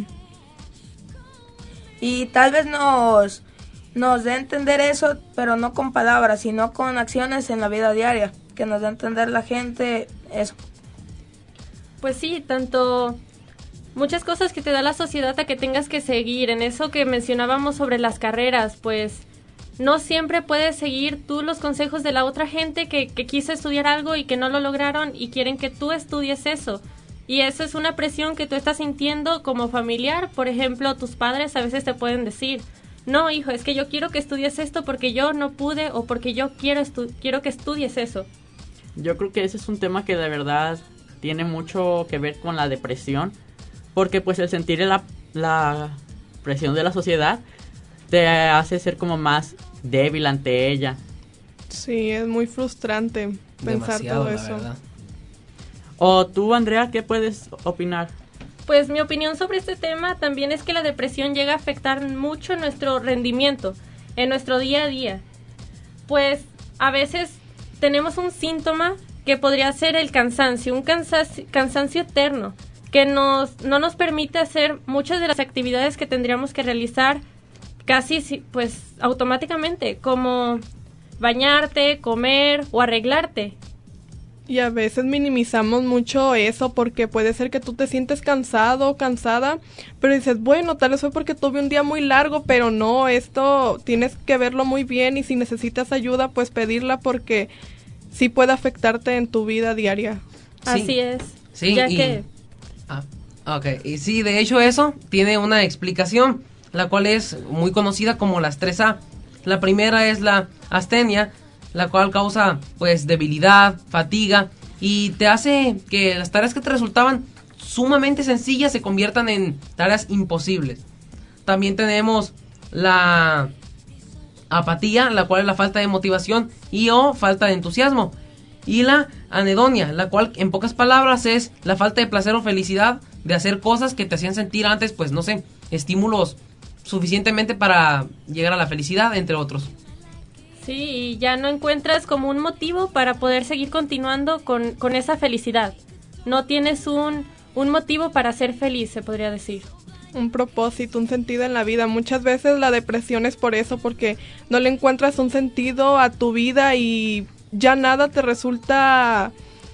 Y tal vez nos, nos dé a entender eso, pero no con palabras, sino con acciones en la vida diaria, que nos dé a entender la gente eso. Pues sí, tanto muchas cosas que te da la sociedad a que tengas que seguir. En eso que mencionábamos sobre las carreras, pues no siempre puedes seguir tú los consejos de la otra gente que, que quiso estudiar algo y que no lo lograron y quieren que tú estudies eso. Y eso es una presión que tú estás sintiendo como familiar. Por ejemplo, tus padres a veces te pueden decir, no, hijo, es que yo quiero que estudies esto porque yo no pude o porque yo quiero, estu- quiero que estudies eso. Yo creo que ese es un tema que de verdad tiene mucho que ver con la depresión, porque pues el sentir la, la presión de la sociedad te hace ser como más débil ante ella. Sí, es muy frustrante pensar Demasiado, todo la eso. verdad. O tú, Andrea, ¿qué puedes opinar? Pues mi opinión sobre este tema también es que la depresión llega a afectar mucho nuestro rendimiento en nuestro día a día. Pues a veces tenemos un síntoma que podría ser el cansancio, un cansancio, cansancio eterno, que nos, no nos permite hacer muchas de las actividades que tendríamos que realizar casi pues automáticamente, como bañarte, comer o arreglarte. Y a veces minimizamos mucho eso porque puede ser que tú te sientes cansado o cansada, pero dices, bueno, tal vez fue porque tuve un día muy largo, pero no, esto tienes que verlo muy bien y si necesitas ayuda, pues pedirla porque sí puede afectarte en tu vida diaria. Sí. Así es. Sí, ya y... que... Ah, ok, y sí, de hecho eso tiene una explicación, la cual es muy conocida como las tres A. La primera es la astenia, la cual causa pues debilidad, fatiga y te hace que las tareas que te resultaban sumamente sencillas se conviertan en tareas imposibles. También tenemos la apatía, la cual es la falta de motivación y o falta de entusiasmo. Y la anedonia, la cual en pocas palabras es la falta de placer o felicidad de hacer cosas que te hacían sentir antes, pues no sé, estímulos suficientemente para llegar a la felicidad, entre otros. Sí, y ya no encuentras como un motivo para poder seguir continuando con, con esa felicidad. No tienes un, un motivo para ser feliz, se podría decir. Un propósito, un sentido en la vida. Muchas veces la depresión es por eso, porque no le encuentras un sentido a tu vida y ya nada te resulta,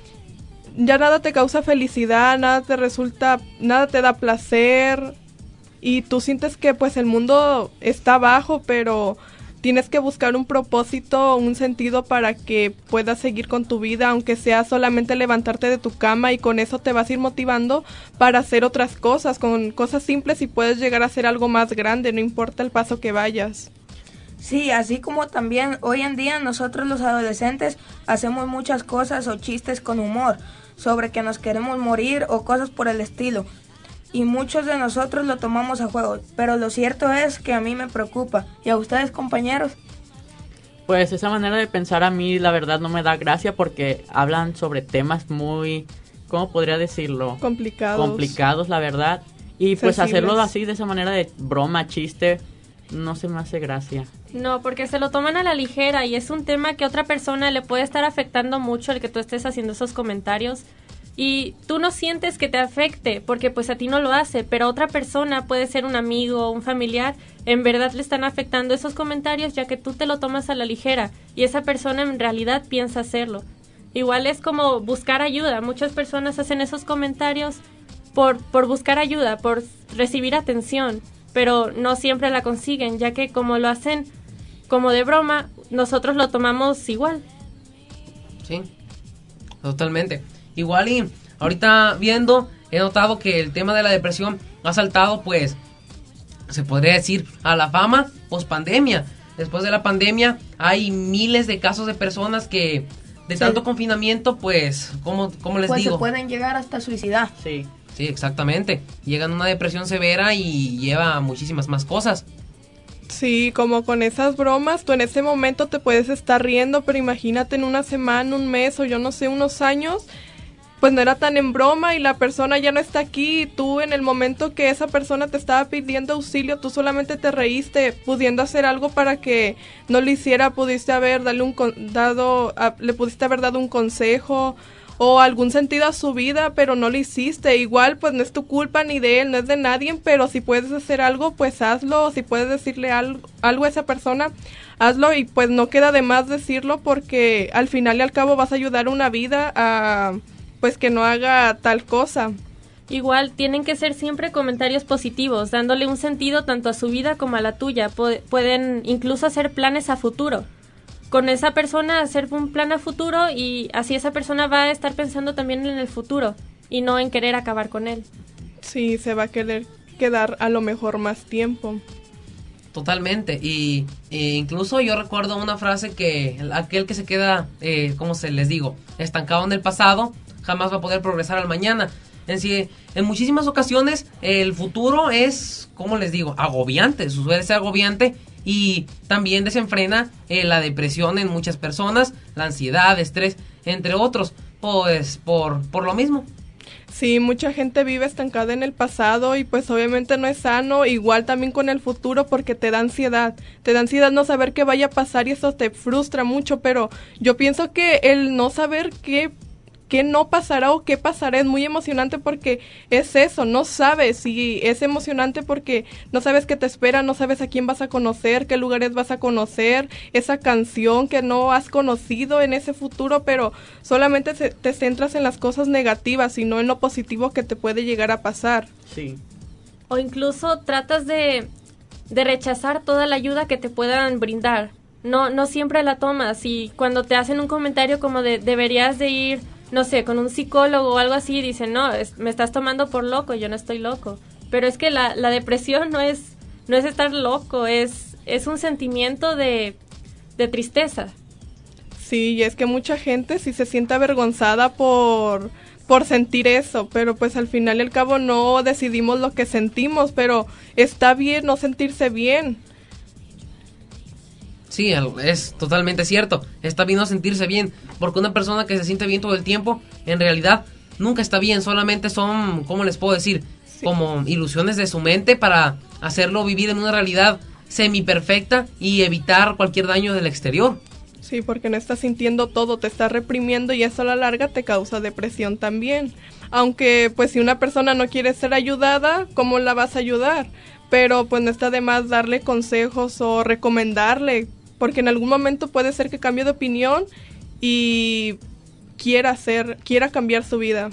ya nada te causa felicidad, nada te resulta, nada te da placer y tú sientes que pues el mundo está abajo, pero tienes que buscar un propósito, un sentido para que puedas seguir con tu vida, aunque sea solamente levantarte de tu cama, y con eso te vas a ir motivando para hacer otras cosas, con cosas simples, y puedes llegar a hacer algo más grande, no importa el paso que vayas. Sí, así como también hoy en día nosotros los adolescentes hacemos muchas cosas o chistes con humor sobre que nos queremos morir o cosas por el estilo. Y muchos de nosotros lo tomamos a juego, pero lo cierto es que a mí me preocupa. ¿Y a ustedes, compañeros? Pues esa manera de pensar a mí la verdad no me da gracia, porque hablan sobre temas muy, ¿cómo podría decirlo? Complicados. Complicados, la verdad. Y pues Sensibles. hacerlo así, de esa manera de broma, chiste, no se me hace gracia. No, porque se lo toman a la ligera y es un tema que a otra persona le puede estar afectando mucho el que tú estés haciendo esos comentarios. Y tú no sientes que te afecte, porque pues a ti no lo hace, pero a otra persona, puede ser un amigo o un familiar, en verdad le están afectando esos comentarios, ya que tú te lo tomas a la ligera y esa persona en realidad piensa hacerlo. Igual es como buscar ayuda. Muchas personas hacen esos comentarios por, por buscar ayuda, por recibir atención, pero no siempre la consiguen, ya que como lo hacen como de broma, nosotros lo tomamos igual. Sí, totalmente. Igual y ahorita viendo, he notado que el tema de la depresión ha saltado, pues, se podría decir, a la fama post-pandemia. Después de la pandemia hay miles de casos de personas que, de Sí. tanto confinamiento, pues, ¿cómo, cómo les Pues digo? se pueden llegar hasta suicidar. Sí. Sí, exactamente. Llegan a una depresión severa y lleva a muchísimas más cosas. Sí, como con esas bromas, tú en ese momento te puedes estar riendo, pero imagínate en una semana, un mes o yo no sé, unos años, pues no era tan en broma y la persona ya no está aquí, y tú en el momento que esa persona te estaba pidiendo auxilio, tú solamente te reíste, pudiendo hacer algo para que no lo hiciera, pudiste haber darle un con- dado, a- le pudiste haber dado un consejo o algún sentido a su vida, pero no lo hiciste. Igual pues no es tu culpa ni de él, no es de nadie, pero si puedes hacer algo, pues hazlo, si puedes decirle algo, algo a esa persona, hazlo, y pues no queda de más decirlo, porque al final y al cabo vas a ayudar a una vida a pues que no haga tal cosa. Igual tienen que ser siempre comentarios positivos, dándole un sentido tanto a su vida como a la tuya. Pu- pueden incluso hacer planes a futuro. Con esa persona hacer un plan a futuro, y así esa persona va a estar pensando también en el futuro y no en querer acabar con él. Sí, se va a querer quedar a lo mejor más tiempo. Totalmente. Y e incluso yo recuerdo una frase que aquel que se queda, eh, ¿cómo se les digo? Estancado en el pasado, jamás va a poder progresar al mañana. En sí, en muchísimas ocasiones el futuro es, ¿cómo les digo? Agobiante, suele ser agobiante, y también desenfrena eh, la depresión en muchas personas, la ansiedad, estrés, entre otros, pues por, por lo mismo. Sí, mucha gente vive estancada en el pasado y pues obviamente no es sano, igual también con el futuro, porque te da ansiedad, te da ansiedad no saber qué vaya a pasar y eso te frustra mucho, pero yo pienso que el no saber qué qué no pasará o qué pasará es muy emocionante, porque es eso, no sabes, y es emocionante porque no sabes qué te espera, no sabes a quién vas a conocer, qué lugares vas a conocer, esa canción que no has conocido en ese futuro, pero solamente se, te centras en las cosas negativas y no en lo positivo que te puede llegar a pasar. Sí. O incluso tratas de, de rechazar toda la ayuda que te puedan brindar. No, no siempre la tomas, y cuando te hacen un comentario como de deberías de ir, no sé, con un psicólogo o algo así, dicen, no, es, me estás tomando por loco, yo no estoy loco. Pero es que la, la depresión no es, no es estar loco, es, es un sentimiento de, de tristeza. Sí, y es que mucha gente sí se siente avergonzada por, por sentir eso, pero pues al final y al cabo no decidimos lo que sentimos, pero está bien no sentirse bien. Sí, es totalmente cierto. Está bien no sentirse bien, porque una persona que se siente bien todo el tiempo, en realidad nunca está bien. Solamente son, ¿cómo les puedo decir? Sí. Como ilusiones de su mente para hacerlo vivir en una realidad semi perfecta y evitar cualquier daño del exterior. Sí, porque no estás sintiendo todo, te estás reprimiendo y eso a la larga te causa depresión también. Aunque pues si una persona no quiere ser ayudada, ¿cómo la vas a ayudar? Pero pues no está de más darle consejos o recomendarle, porque en algún momento puede ser que cambie de opinión y quiera hacer, quiera cambiar su vida.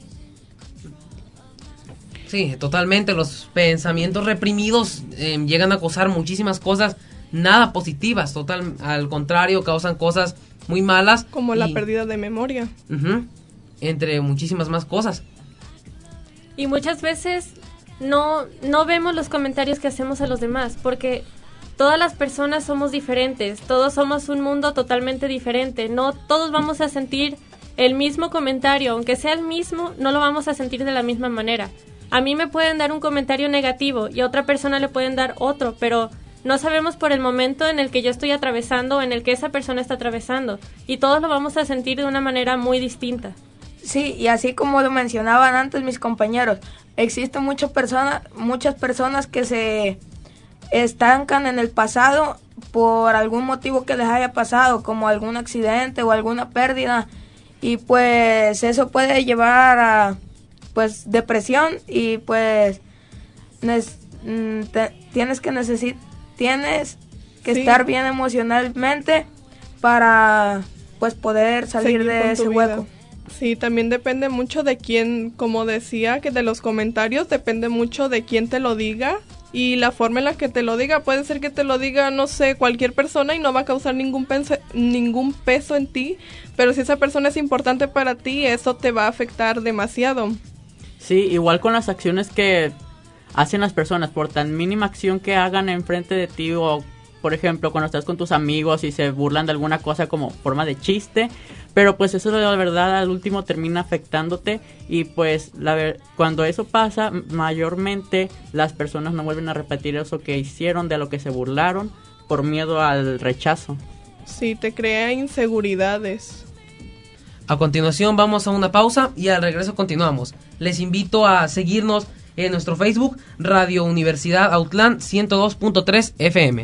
Sí, totalmente. Los pensamientos reprimidos eh, llegan a causar muchísimas cosas nada positivas. Total, al contrario, causan cosas muy malas. Como y, la pérdida de memoria. Uh-huh, entre muchísimas más cosas. Y muchas veces no, no vemos los comentarios que hacemos a los demás, porque todas las personas somos diferentes, todos somos un mundo totalmente diferente. No todos vamos a sentir el mismo comentario, aunque sea el mismo, no lo vamos a sentir de la misma manera. A mí me pueden dar un comentario negativo y a otra persona le pueden dar otro, pero no sabemos por el momento en el que yo estoy atravesando o en el que esa persona está atravesando. Y todos lo vamos a sentir de una manera muy distinta. Sí, y así como lo mencionaban antes mis compañeros, existen muchas personas, muchas personas que se estancan en el pasado por algún motivo que les haya pasado, como algún accidente o alguna pérdida, y pues eso puede llevar a pues depresión y pues nes, te, tienes que necesitar tienes que sí. estar bien emocionalmente para pues poder salir Seguir de ese hueco. Sí, también depende mucho de quién, como decía, que de los comentarios depende mucho de quién te lo diga y la forma en la que te lo diga. Puede ser que te lo diga, no sé, cualquier persona y no va a causar ningún peso, ningún peso en ti, pero si esa persona es importante para ti, eso te va a afectar demasiado. Sí, igual con las acciones que hacen las personas, por tan mínima acción que hagan enfrente de ti, o por ejemplo cuando estás con tus amigos y se burlan de alguna cosa como forma de chiste, pero pues eso de la verdad al último termina afectándote y pues la ver- cuando eso pasa, mayormente las personas no vuelven a repetir eso que hicieron, de lo que se burlaron, por miedo al rechazo. Sí, te crea inseguridades. A continuación vamos a una pausa y al regreso continuamos. Les invito a seguirnos en nuestro Facebook, Radio Universidad Autlán ciento dos punto tres F M.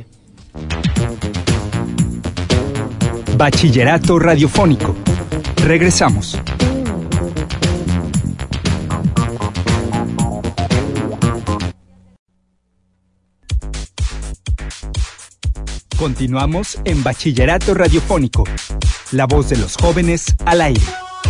Bachillerato Radiofónico. Regresamos. Continuamos en Bachillerato Radiofónico. La voz de los jóvenes al aire.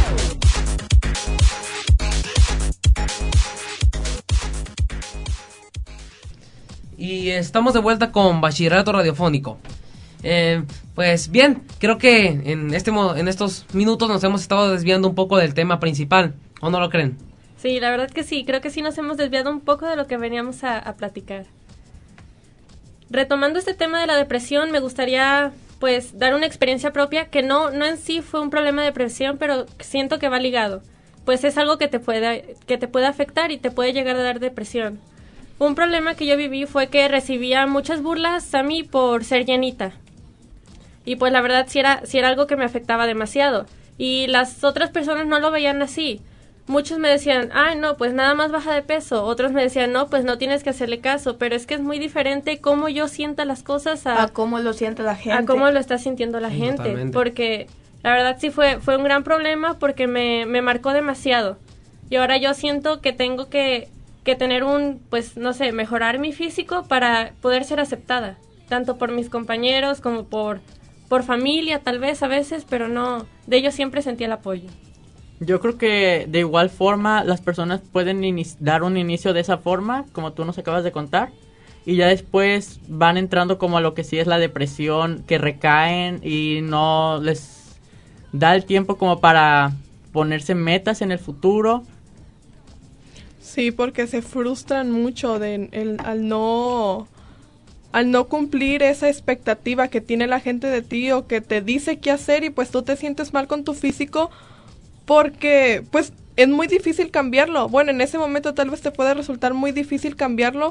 Y estamos de vuelta con Bachillerato Radiofónico. Eh, pues bien, creo que en este mo- en estos minutos nos hemos estado desviando un poco del tema principal, ¿o no lo creen? Sí, la verdad que sí, creo que sí nos hemos desviado un poco de lo que veníamos a, a platicar. Retomando este tema de la depresión, me gustaría pues dar una experiencia propia que no, no en sí fue un problema de depresión, pero siento que va ligado. Pues es algo que te puede, que te puede afectar y te puede llegar a dar depresión. Un problema que yo viví fue que recibía muchas burlas a mí por ser llenita. Y pues la verdad sí era, sí era algo que me afectaba demasiado. Y las otras personas no lo veían así. Muchos me decían, ay no, pues nada más baja de peso. Otros me decían, no, pues no tienes que hacerle caso. Pero es que es muy diferente cómo yo sienta las cosas a, a cómo lo siente la gente. A cómo lo está sintiendo la Sí, gente. totalmente. Porque la verdad sí fue, fue un gran problema porque me, me marcó demasiado. Y ahora yo siento que tengo que, que tener un, pues no sé, mejorar mi físico para poder ser aceptada. Tanto por mis compañeros como por, por familia tal vez a veces, pero no, de ellos siempre sentí el apoyo. Yo creo que de igual forma las personas pueden inici- dar un inicio de esa forma, como tú nos acabas de contar, y ya después van entrando como a lo que sí es la depresión, que recaen y no les da el tiempo como para ponerse metas en el futuro. Sí, porque se frustran mucho de, el, al no al no cumplir esa expectativa que tiene la gente de ti o que te dice qué hacer y pues tú te sientes mal con tu físico porque pues es muy difícil cambiarlo. Bueno, en ese momento tal vez te puede resultar muy difícil cambiarlo,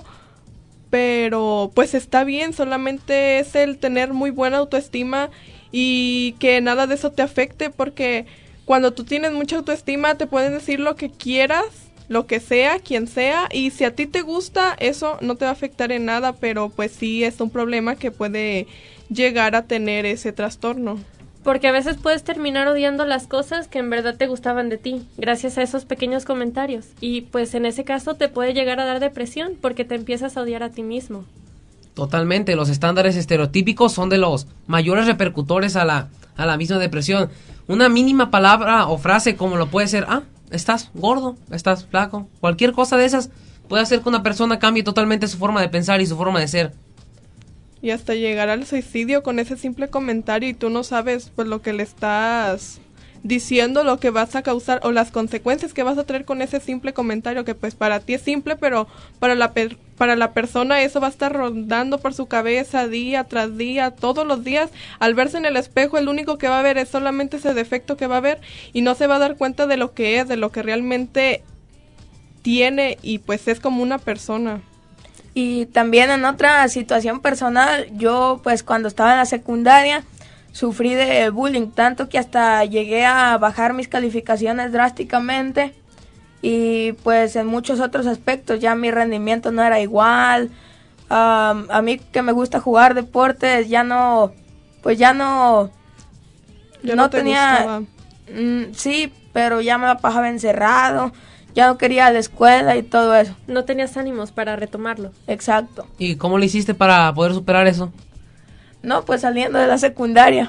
pero pues está bien, solamente es el tener muy buena autoestima y que nada de eso te afecte, porque cuando tú tienes mucha autoestima te pueden decir lo que quieras, lo que sea, quien sea, y si a ti te gusta, eso no te va a afectar en nada, pero pues sí es un problema que puede llegar a tener ese trastorno. Porque a veces puedes terminar odiando las cosas que en verdad te gustaban de ti, gracias a esos pequeños comentarios. Y pues en ese caso te puede llegar a dar depresión porque te empiezas a odiar a ti mismo. Totalmente, los estándares estereotípicos son de los mayores repercutores a la, a la misma depresión. Una mínima palabra o frase como lo puede ser, ah, estás gordo, estás flaco, cualquier cosa de esas puede hacer que una persona cambie totalmente su forma de pensar y su forma de ser. Y hasta llegar al suicidio con ese simple comentario y tú no sabes pues lo que le estás diciendo, lo que vas a causar o las consecuencias que vas a traer con ese simple comentario que pues para ti es simple, pero para la per- para la persona eso va a estar rondando por su cabeza día tras día, todos los días. Al verse en el espejo, el único que va a ver es solamente ese defecto que va a ver y no se va a dar cuenta de lo que es, de lo que realmente tiene y pues es como una persona. Y también en otra situación personal, yo pues cuando estaba en la secundaria sufrí de bullying, tanto que hasta llegué a bajar mis calificaciones drásticamente y pues en muchos otros aspectos ya mi rendimiento no era igual. Um, a mí que me gusta jugar deportes ya no, pues ya no, ya no, no te tenía, mm, sí, pero ya me pasaba encerrado. Ya no quería la escuela y todo eso. No tenías ánimos para retomarlo. Exacto. ¿Y cómo le hiciste para poder superar eso? No, pues saliendo de la secundaria.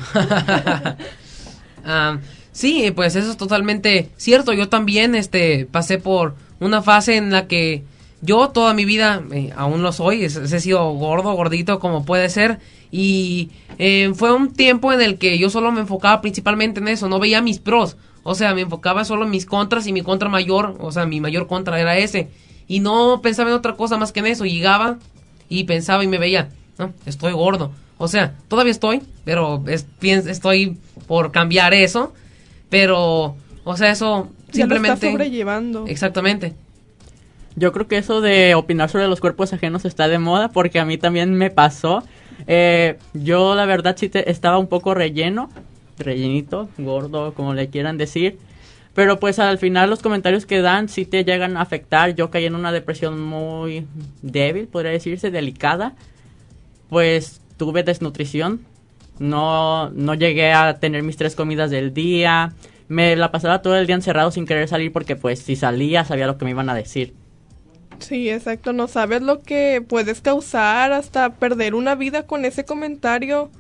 ah, sí, pues eso es totalmente cierto. Yo también este, pasé por una fase en la que yo toda mi vida, eh, aún lo soy, he, he sido gordo, gordito como puede ser. Y eh, fue un tiempo en el que yo solo me enfocaba principalmente en eso, no veía mis pros. O sea, me enfocaba solo en mis contras y mi contra mayor, o sea, mi mayor contra era ese. Y no pensaba en otra cosa más que en eso. Llegaba y pensaba y me veía, no, estoy gordo. O sea, todavía estoy, pero es, estoy por cambiar eso. Pero, o sea, eso simplemente... Ya lo estás sobrellevando. Exactamente. Yo creo que eso de opinar sobre los cuerpos ajenos está de moda porque a mí también me pasó. Eh, yo la verdad sí te, estaba un poco relleno. rellenito, gordo, como le quieran decir, pero pues al final los comentarios que dan sí te llegan a afectar. Yo caí en una depresión muy débil, podría decirse, delicada, pues tuve desnutrición, no, no llegué a tener mis tres comidas del día, me la pasaba todo el día encerrado sin querer salir porque pues si salía sabía lo que me iban a decir. Sí, exacto, no sabes lo que puedes causar, hasta perder una vida con ese comentario.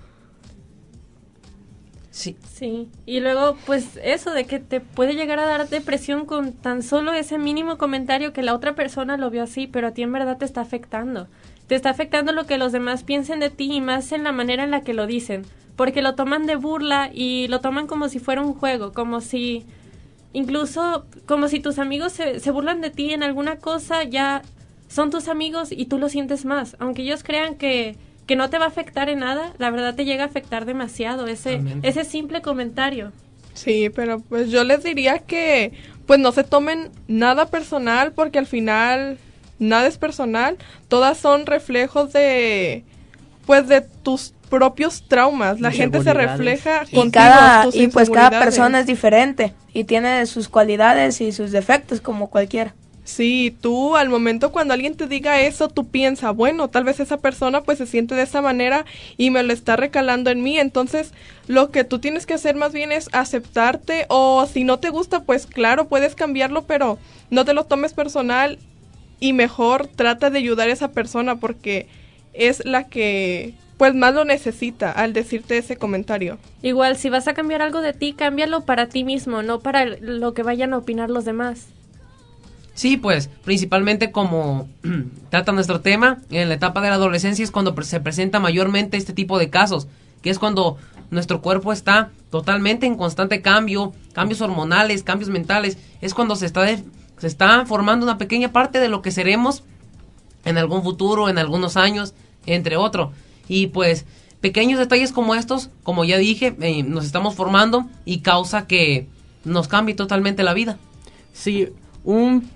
Sí. Sí, y luego pues eso de que te puede llegar a dar depresión con tan solo ese mínimo comentario que la otra persona lo vio así, pero a ti en verdad te está afectando. Te está afectando lo que los demás piensen de ti y más en la manera en la que lo dicen, porque lo toman de burla y lo toman como si fuera un juego, como si, incluso como si tus amigos se, se burlan de ti en alguna cosa, ya son tus amigos y tú lo sientes más, aunque ellos crean que... que no te va a afectar en nada, la verdad te llega a afectar demasiado ese ese simple comentario. Sí, pero pues yo les diría que pues no se tomen nada personal porque al final nada es personal, todas son reflejos de pues de tus propios traumas, la gente se refleja y contigo, cada tus y pues cada inseguridades. persona es diferente y tiene sus cualidades y sus defectos como cualquiera. Sí, tú al momento cuando alguien te diga eso, tú piensas, bueno, tal vez esa persona pues se siente de esa manera y me lo está recalando en mí, entonces lo que tú tienes que hacer más bien es aceptarte o si no te gusta, pues claro, puedes cambiarlo, pero no te lo tomes personal y mejor trata de ayudar a esa persona porque es la que pues más lo necesita al decirte ese comentario. Igual, si vas a cambiar algo de ti, cámbialo para ti mismo, no para lo que vayan a opinar los demás. Sí, pues, principalmente como trata nuestro tema, en la etapa de la adolescencia es cuando se presenta mayormente este tipo de casos, que es cuando nuestro cuerpo está totalmente en constante cambio, cambios hormonales, cambios mentales, es cuando se está, de, se está formando una pequeña parte de lo que seremos en algún futuro, en algunos años, entre otros. Y pues, pequeños detalles como estos, como ya dije, eh, nos estamos formando y causa que nos cambie totalmente la vida. Sí, un...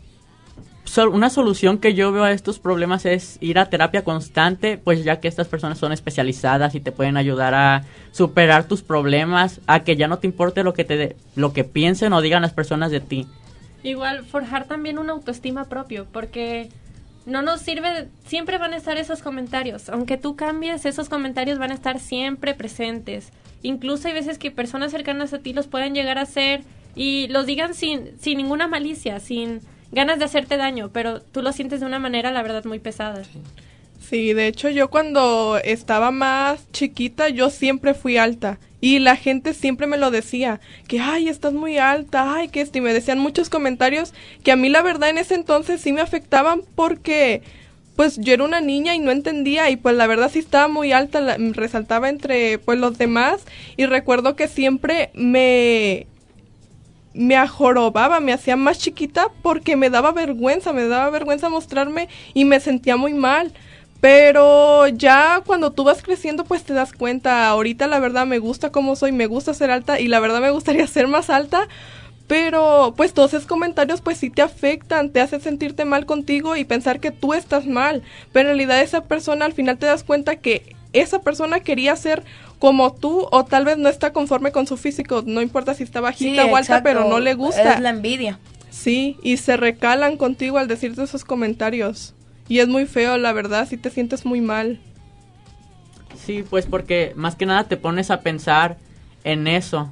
una solución que yo veo a estos problemas es ir a terapia constante, pues ya que estas personas son especializadas y te pueden ayudar a superar tus problemas, a que ya no te importe lo que te lo que piensen o digan las personas de ti. Igual forjar también una autoestima propio, porque no nos sirve, siempre van a estar esos comentarios. Aunque tú cambies, esos comentarios van a estar siempre presentes. Incluso hay veces que personas cercanas a ti los pueden llegar a hacer y los digan sin, sin ninguna malicia, sin ganas de hacerte daño, pero tú lo sientes de una manera, la verdad, muy pesada. Sí. Sí, de hecho yo cuando estaba más chiquita yo siempre fui alta y la gente siempre me lo decía, que ay, estás muy alta, ay, que esto, y me decían muchos comentarios que a mí la verdad en ese entonces sí me afectaban porque pues yo era una niña y no entendía y pues la verdad sí estaba muy alta, la, resaltaba entre pues los demás y recuerdo que siempre me... me ajorobaba, me hacía más chiquita porque me daba vergüenza, me daba vergüenza mostrarme y me sentía muy mal. Pero ya cuando tú vas creciendo pues te das cuenta, ahorita la verdad me gusta como soy, me gusta ser alta y la verdad me gustaría ser más alta, pero pues todos esos comentarios pues sí te afectan, te hacen sentirte mal contigo y pensar que tú estás mal, pero en realidad esa persona al final te das cuenta que esa persona quería ser como tú o tal vez no está conforme con su físico, no importa si está bajita sí, o alta, exacto. pero no le gusta. Es la envidia. Sí, y se recalan contigo al decirte esos comentarios. Y es muy feo, la verdad, si te sientes muy mal. Sí, pues porque más que nada te pones a pensar en eso.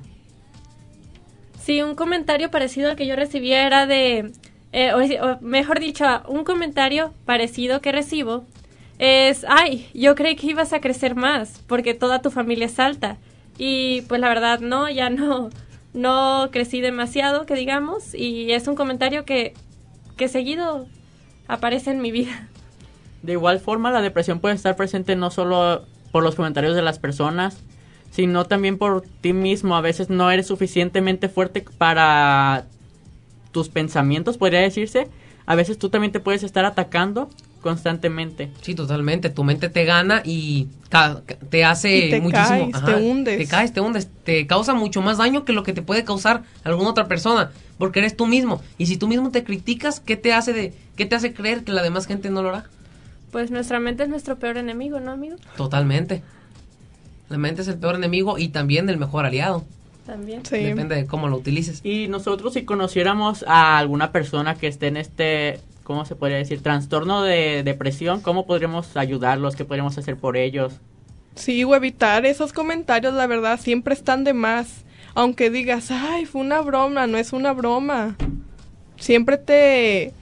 Sí, un comentario parecido al que yo recibí era de, eh, o, o mejor dicho, un comentario parecido que recibo es, ay, yo creí que ibas a crecer más porque toda tu familia es alta. Y pues la verdad no, ya no, no crecí demasiado, que digamos, y es un comentario que, que seguido aparece en mi vida. De igual forma, la depresión puede estar presente no solo por los comentarios de las personas, sino también por ti mismo. A veces no eres suficientemente fuerte para tus pensamientos, podría decirse. A veces tú también te puedes estar atacando constantemente. Sí, totalmente. Tu mente te gana y ca- te hace y te muchísimo. Caes, Ajá, te hundes. Te caes, te hundes. Te causa mucho más daño que lo que te puede causar alguna otra persona, porque eres tú mismo. Y si tú mismo te criticas, ¿qué te hace de, qué te hace creer que la demás gente no lo hará? Pues nuestra mente es nuestro peor enemigo, ¿no, amigo? Totalmente. La mente es el peor enemigo y también el mejor aliado. También. Sí. Depende de cómo lo utilices. Y nosotros, si conociéramos a alguna persona que esté en este, ¿cómo se podría decir? Trastorno de depresión, ¿cómo podríamos ayudarlos? ¿Qué podríamos hacer por ellos? Sí, o evitar esos comentarios, la verdad, siempre están de más. Aunque digas, ay, fue una broma, no es una broma. Siempre te...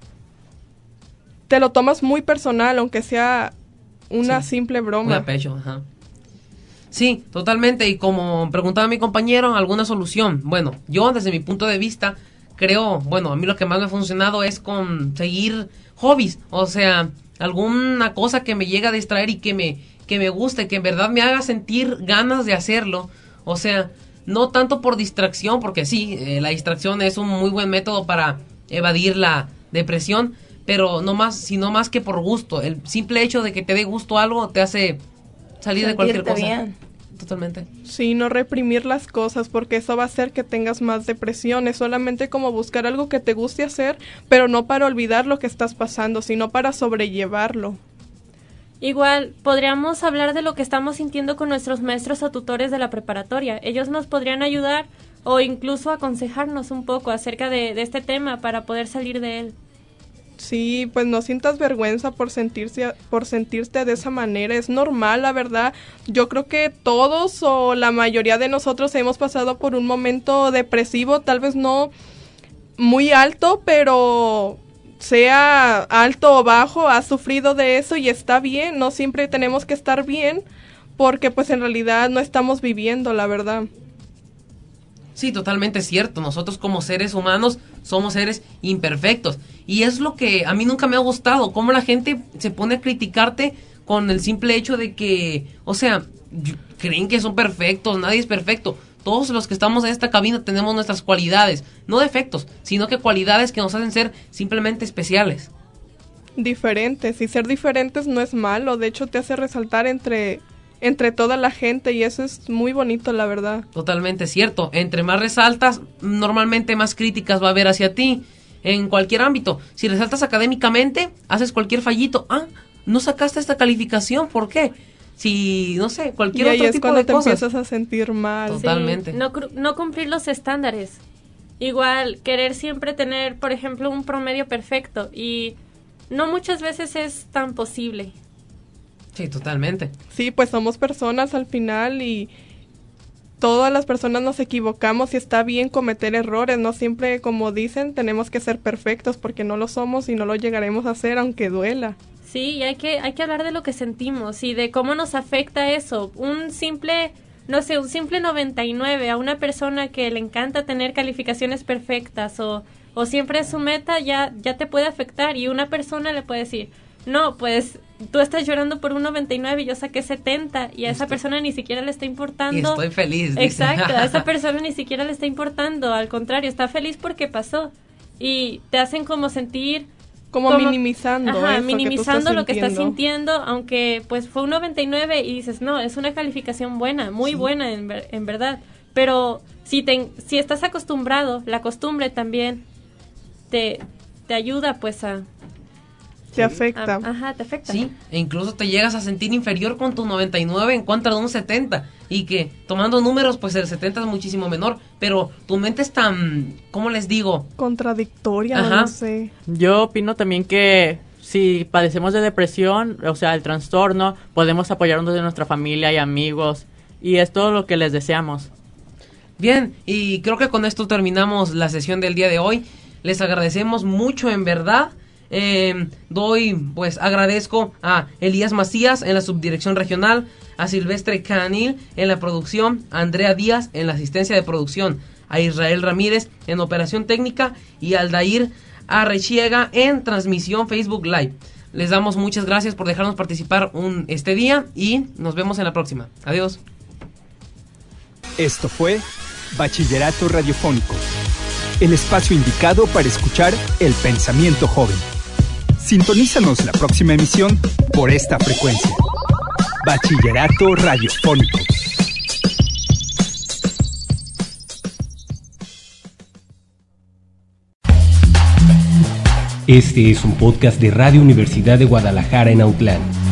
te lo tomas muy personal, aunque sea una Sí, simple broma. muy a pecho, ajá. Sí, totalmente. Y como preguntaba mi compañero, ¿alguna solución? Bueno, yo desde mi punto de vista creo, bueno, a mí lo que más me ha funcionado es conseguir hobbies. O sea, alguna cosa que me llegue a distraer y que me, que me guste, que en verdad me haga sentir ganas de hacerlo. O sea, no tanto por distracción, porque sí, eh, la distracción es un muy buen método para evadir la depresión, pero no más, sino más que por gusto. El simple hecho de que te dé gusto algo te hace salir de cualquier cosa. Bien. Totalmente. Sí, no reprimir las cosas, porque eso va a hacer que tengas más depresión. Es solamente como buscar algo que te guste hacer, pero no para olvidar lo que estás pasando, sino para sobrellevarlo. Igual, podríamos hablar de lo que estamos sintiendo con nuestros maestros o tutores de la preparatoria. Ellos nos podrían ayudar o incluso aconsejarnos un poco acerca de, de este tema para poder salir de él. Sí, pues no sientas vergüenza por sentirse, por sentirte de esa manera, es normal, la verdad. Yo creo que todos o la mayoría de nosotros hemos pasado por un momento depresivo, tal vez no muy alto, pero sea alto o bajo, has sufrido de eso y está bien. No siempre tenemos que estar bien, porque pues en realidad no estamos viviendo, la verdad. Sí, totalmente cierto. Nosotros como seres humanos somos seres imperfectos. Y es lo que a mí nunca me ha gustado. Cómo la gente se pone a criticarte con el simple hecho de que, o sea, creen que son perfectos. Nadie es perfecto. Todos los que estamos en esta cabina tenemos nuestras cualidades. No defectos, sino que cualidades que nos hacen ser simplemente especiales. Diferentes. Y ser diferentes no es malo. De hecho, te hace resaltar entre... entre toda la gente y eso es muy bonito, la verdad. Totalmente cierto. Entre más resaltas, normalmente más críticas va a haber hacia ti. En cualquier ámbito. Si resaltas académicamente, haces cualquier fallito. Ah, no sacaste esta calificación, ¿por qué? Si, no sé, cualquier y ahí otro es tipo cuando de te cosas. empiezas a sentir mal. Totalmente. Sí, no, no cumplir los estándares. Igual, querer siempre tener, por ejemplo, un promedio perfecto y no muchas veces es tan posible. Sí, totalmente. Sí, pues somos personas al final y todas las personas nos equivocamos y está bien cometer errores. No siempre, como dicen, tenemos que ser perfectos porque no lo somos y no lo llegaremos a hacer aunque duela. Sí, y hay que, hay que hablar de lo que sentimos y de cómo nos afecta eso. Un simple, no sé, un simple noventa y nueve a una persona que le encanta tener calificaciones perfectas o, o siempre es su meta, ya, ya te puede afectar. Y una persona le puede decir, no, pues tú estás llorando por un noventa y nueve y yo saqué setenta y a esa persona ni siquiera le está importando. Y estoy feliz. Dice. Exacto, a esa persona ni siquiera le está importando, al contrario, está feliz porque pasó. Y te hacen como sentir... Como, como minimizando. Ajá, eso minimizando que lo que estás sintiendo, aunque pues fue un noventa y nueve y dices, no, es una calificación buena, muy sí. buena en, ver, en verdad. Pero si, te, si estás acostumbrado, la costumbre también te, te ayuda pues a... Te afecta. A, ajá, te afecta. Sí, e incluso te llegas a sentir inferior con tu noventa y nueve en contra de un setenta. Y que tomando números, pues el setenta es muchísimo menor. Pero tu mente es tan, ¿cómo les digo? Contradictoria, ajá. No sé. Yo opino también que si padecemos de depresión, o sea, el trastorno, podemos apoyarnos de nuestra familia y amigos. Y es todo lo que les deseamos. Bien, y creo que con esto terminamos la sesión del día de hoy. Les agradecemos mucho, en verdad. Eh, doy, pues agradezco a Elías Macías en la subdirección regional, a Silvestre Canil en la producción, a Andrea Díaz en la asistencia de producción, a Israel Ramírez en operación técnica y a Aldair Arrechiega en transmisión Facebook Live. Les damos muchas gracias por dejarnos participar un, este día y nos vemos en la próxima. Adiós. Esto fue Bachillerato Radiofónico, el espacio indicado para escuchar el pensamiento joven. Sintonízanos la próxima emisión por esta frecuencia. Bachillerato Radiofónico. Este es un podcast de Radio Universidad de Guadalajara en Autlán.